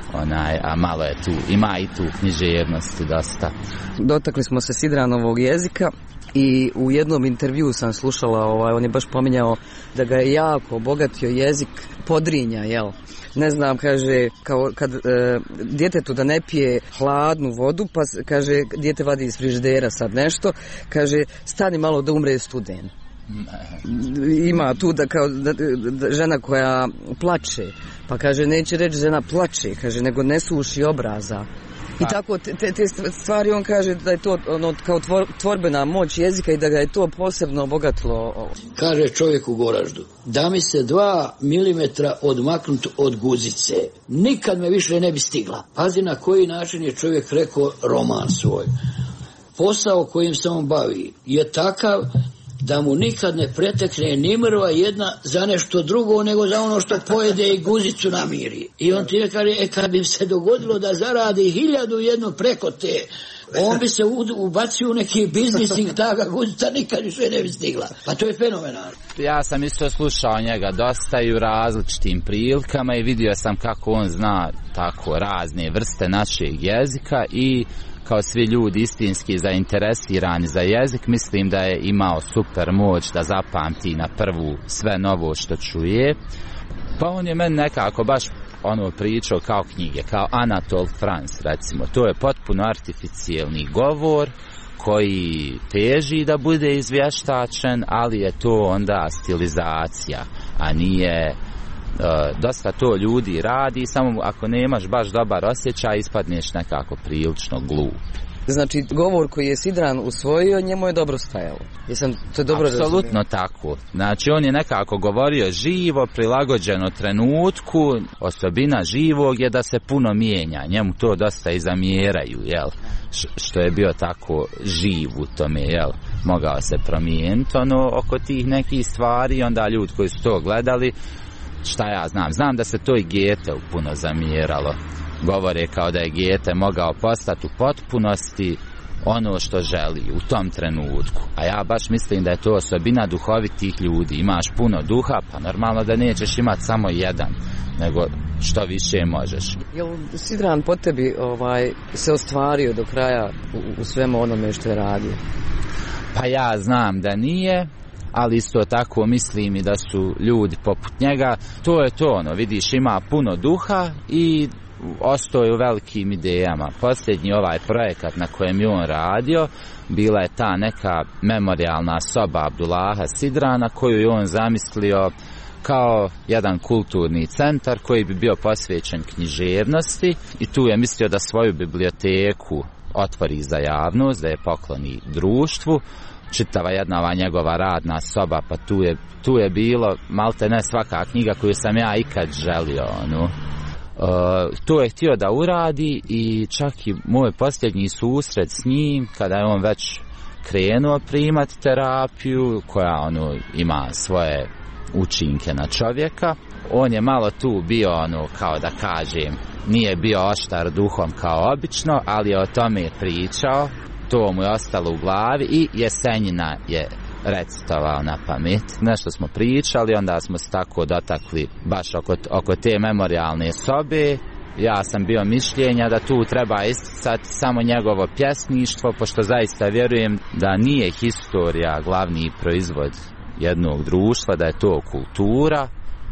a malo je tu, ima i tu književnosti dosta. Dotakli smo se Sidranovog jezika i u jednom intervju sam slušala, on je baš pominjao da ga je jako obogatio jezik Podrinja, jel? Ne znam, kaže, kao kad djetetu da ne pije hladnu vodu, pa kaže, dijete vadi iz frižidera sad nešto, kaže, stani malo da umre studen. Ima tu da kao da žena koja plače, pa kaže, neće reći žena plače, kaže, nego ne suši obraza. I tako te stvari on kaže da je to kao tvorbena moć jezika i da ga je to posebno obogatilo. Kaže čovjek u Goraždu, da mi se 2 milimetra odmaknut od guzice, nikad me više ne bi stigla. Pazi na koji način je čovjek rekao roman svoj. Posao kojim se on bavi je takav da mu nikad ne pretekne ni mrva jedna za nešto drugo nego za ono što pojede i guzicu namiri. I on ti kaže, kad bi se dogodilo da zaradi 1001 preko te, on bi se ubacio u neki biznising, taka guzica nikad više ne bi stigla. Pa to je fenomenalno. Ja sam isto slušao njega dosta i u različitim prilikama i vidio sam kako on zna tako razne vrste našeg jezika i kao svi ljudi istinski zainteresirani za jezik, mislim da je imao super moć da zapamti na prvu sve novo što čuje. Pa on je meni nekako baš pričao kao knjige, kao Anatole France, recimo. To je potpuno artificijelni govor koji teži da bude izvještačen, ali je to onda stilizacija, a nije dosta to ljudi radi, samo ako nemaš baš dobar osjećaj ispadneš nekako prilično glup. Znači, govor koji je Sidran usvojio, njemu je dobro stajalo. To je dobro razumio. Apsolutno tako. Znači, on je nekako govorio živo, prilagođeno trenutku. Osobina živog je da se puno mijenja. Njemu to dosta i zamjeraju, jel? Što je bio tako živ u tome, jel? Mogao se promijeniti, oko tih nekih stvari. Onda ljudi koji su to gledali, šta ja znam da se to i Goetheu puno zamjeralo. Govore kao da je Goethe mogao postati u potpunosti ono što želi u tom trenutku. A ja baš mislim da je to osobina duhovitih ljudi. Imaš puno duha, pa normalno da nećeš imati samo jedan, nego što više možeš. Jel Sidran po tebi se ostvario do kraja u svemu onome što je radio? Pa ja znam da nije, ali isto tako mislim i da su ljudi poput njega. To je to, vidiš, ima puno duha i ostao je u velikim idejama. Posljednji ovaj projekat na kojem je on radio bila je ta neka memorijalna soba Abdullaha Sidrana koju je on zamislio kao jedan kulturni centar koji bi bio posvećen književnosti i tu je mislio da svoju biblioteku otvori za javnost, da je pokloni društvu. Čitava jedna ova njegova radna soba, pa tu je bilo malte ne svaka knjiga koju sam ja ikad želio, to je htio da uradi i čak i moj posljednji susret s njim, kada je on već krenuo primati terapiju koja ima svoje učinke na čovjeka, on je malo tu bio kao da kažem, nije bio oštar duhom kao obično, ali je o tome pričao, to mu je ostalo u glavi i Jesenjina je recitovao na pamet. Nešto smo pričali, onda smo se tako dotakli baš oko te memorijalne sobe. Ja sam bio mišljenja da tu treba isticati samo njegovo pjesništvo, pošto zaista vjerujem da nije historija glavni proizvod jednog društva, da je to kultura,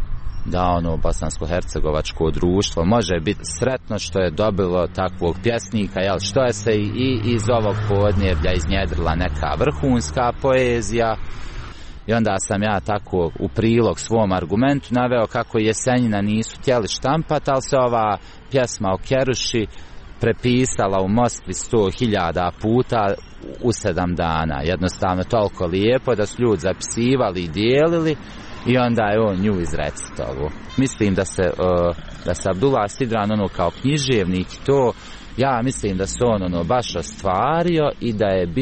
da bosansko-hercegovačko društvo može biti sretno što je dobilo takvog pjesnika, što je se i iz ovog podneblja iznjedrila neka vrhunska poezija. I onda sam ja tako u prilog svom argumentu naveo kako Jesenjina nisu htjeli štampati, ali se ova pjesma o Keruši prepisala u Moskvi 100.000 puta u 7 dana. Jednostavno toliko lijepo da su ljudi zapisivali i dijelili i onda je on nju izrecitovao. Mislim da se Abdullah Sidran kao književnik to, ja mislim da se on baš ostvario i da je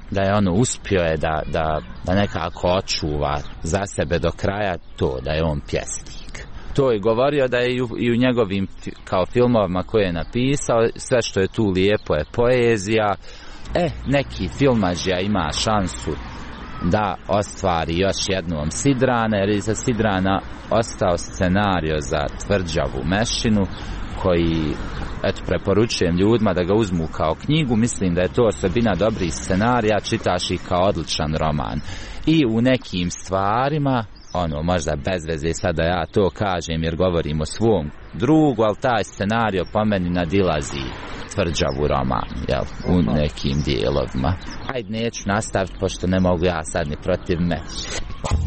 uspio je da nekako očuva za sebe do kraja to da je on pjesnik. To je govorio da je i u njegovim kao filmovima koje je napisao, sve što je tu lijepo je poezija. Neki filmađija ima šansu da ostvari još jednom Sidrana, jer je za Sidrana ostao scenario za Tvrđavu Mešinu, koji preporučujem ljudima da ga uzmu kao knjigu. Mislim da je to osobina dobrih scenarija, čitaš ih kao odličan roman. I u nekim stvarima, možda bez veze sada ja to kažem jer govorim o svom drugu, ali taj scenario po meni nadilazi Tvrđavu roman, u nekim dijelovima. Ajde, neću nastaviti, pošto ne mogu ja sad ni protiv meća.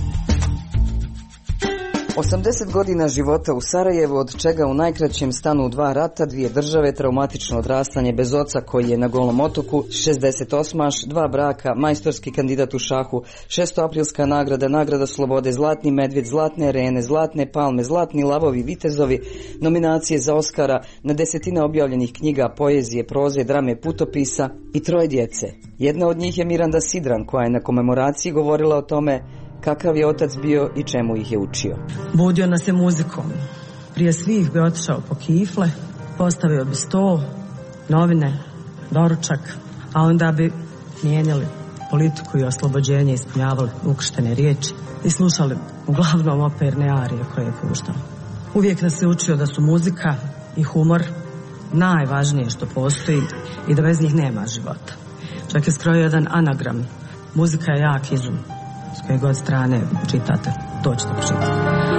80 godina života u Sarajevu, od čega u najkraćem stanu 2 rata, 2 države, traumatično odrastanje bez oca koji je na Golom otoku, 68. 2 braka, majstorski kandidat u šahu, 6. aprilska nagrada, nagrada slobode, Zlatni medvjed, Zlatne arene, Zlatne palme, Zlatni lavovi, Vitezovi, nominacije za Oskara, na desetine objavljenih knjiga, poezije, proze, drame, putopisa i 3 djece. Jedna od njih je Miranda Sidran, koja je na komemoraciji govorila o tome kakav je otac bio i čemu ih je učio. Budio nas je muzikom. Prije svih bi otišao po kifle, postavio bi sto, novine, doručak, a onda bi mijenjali politiku i oslobođenje, ispunjavali ukrštene riječi i slušali uglavnom operne arije koje je puštao. Uvijek nas je učio da su muzika i humor najvažnije što postoji i da bez njih nema života. Čak je skrojio jedan anagram. Muzika je jak izum. S koje god strane čitate, to ćete pročitati.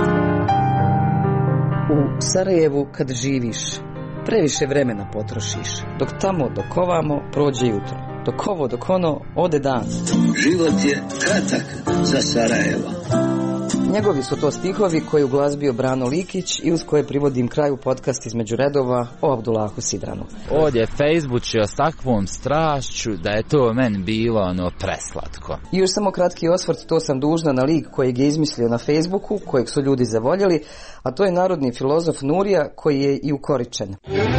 U Sarajevu kad živiš, previše vremena potrošiš. Dok tamo, dok ovamo, prođe jutro. Dok ovo, dok ono, ode dan. Život je kratak za Sarajevo. Njegovi su to stihovi koje uglazbio Brano Likić i uz koje privodim kraju podcast Između redova o Abdulahu Sidranu. Ovdje je Facebookio s takvom strašću da je to meni bilo preslatko. I još samo kratki osvrt, to sam dužna na lik kojeg je izmislio na Facebooku, kojeg su ljudi zavoljeli, a to je narodni filozof Nurija koji je i ukoričen.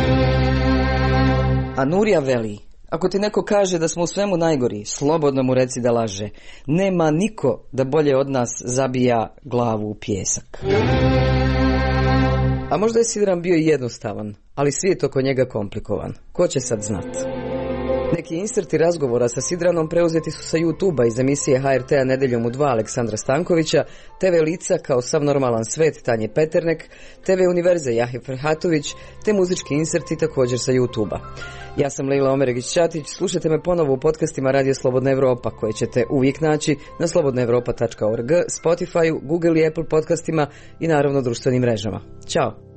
A Nurija veli: ako ti neko kaže da smo u svemu najgori, slobodno mu reci da laže. Nema niko da bolje od nas zabija glavu u pijesak. A možda je Sidran bio jednostavan, ali svijet oko njega komplikovan. Ko će sad znat? Neki inserti razgovora sa Sidranom preuzeti su sa YouTube-a iz emisije HRT-a Nedeljom u 2 Aleksandra Stankovića, TV lica kao Sav normalan svet Tanje Peternek, TV Univerze Jahe Ferhatović, te muzički inserti također sa YouTube-a. Ja sam Lejla Omeregić-Ćatić, slušajte me ponovo u podcastima Radio Slobodna Evropa, koje ćete uvijek naći na slobodnaevropa.org, Spotify, Google i Apple podcastima i naravno društvenim mrežama. Ćao!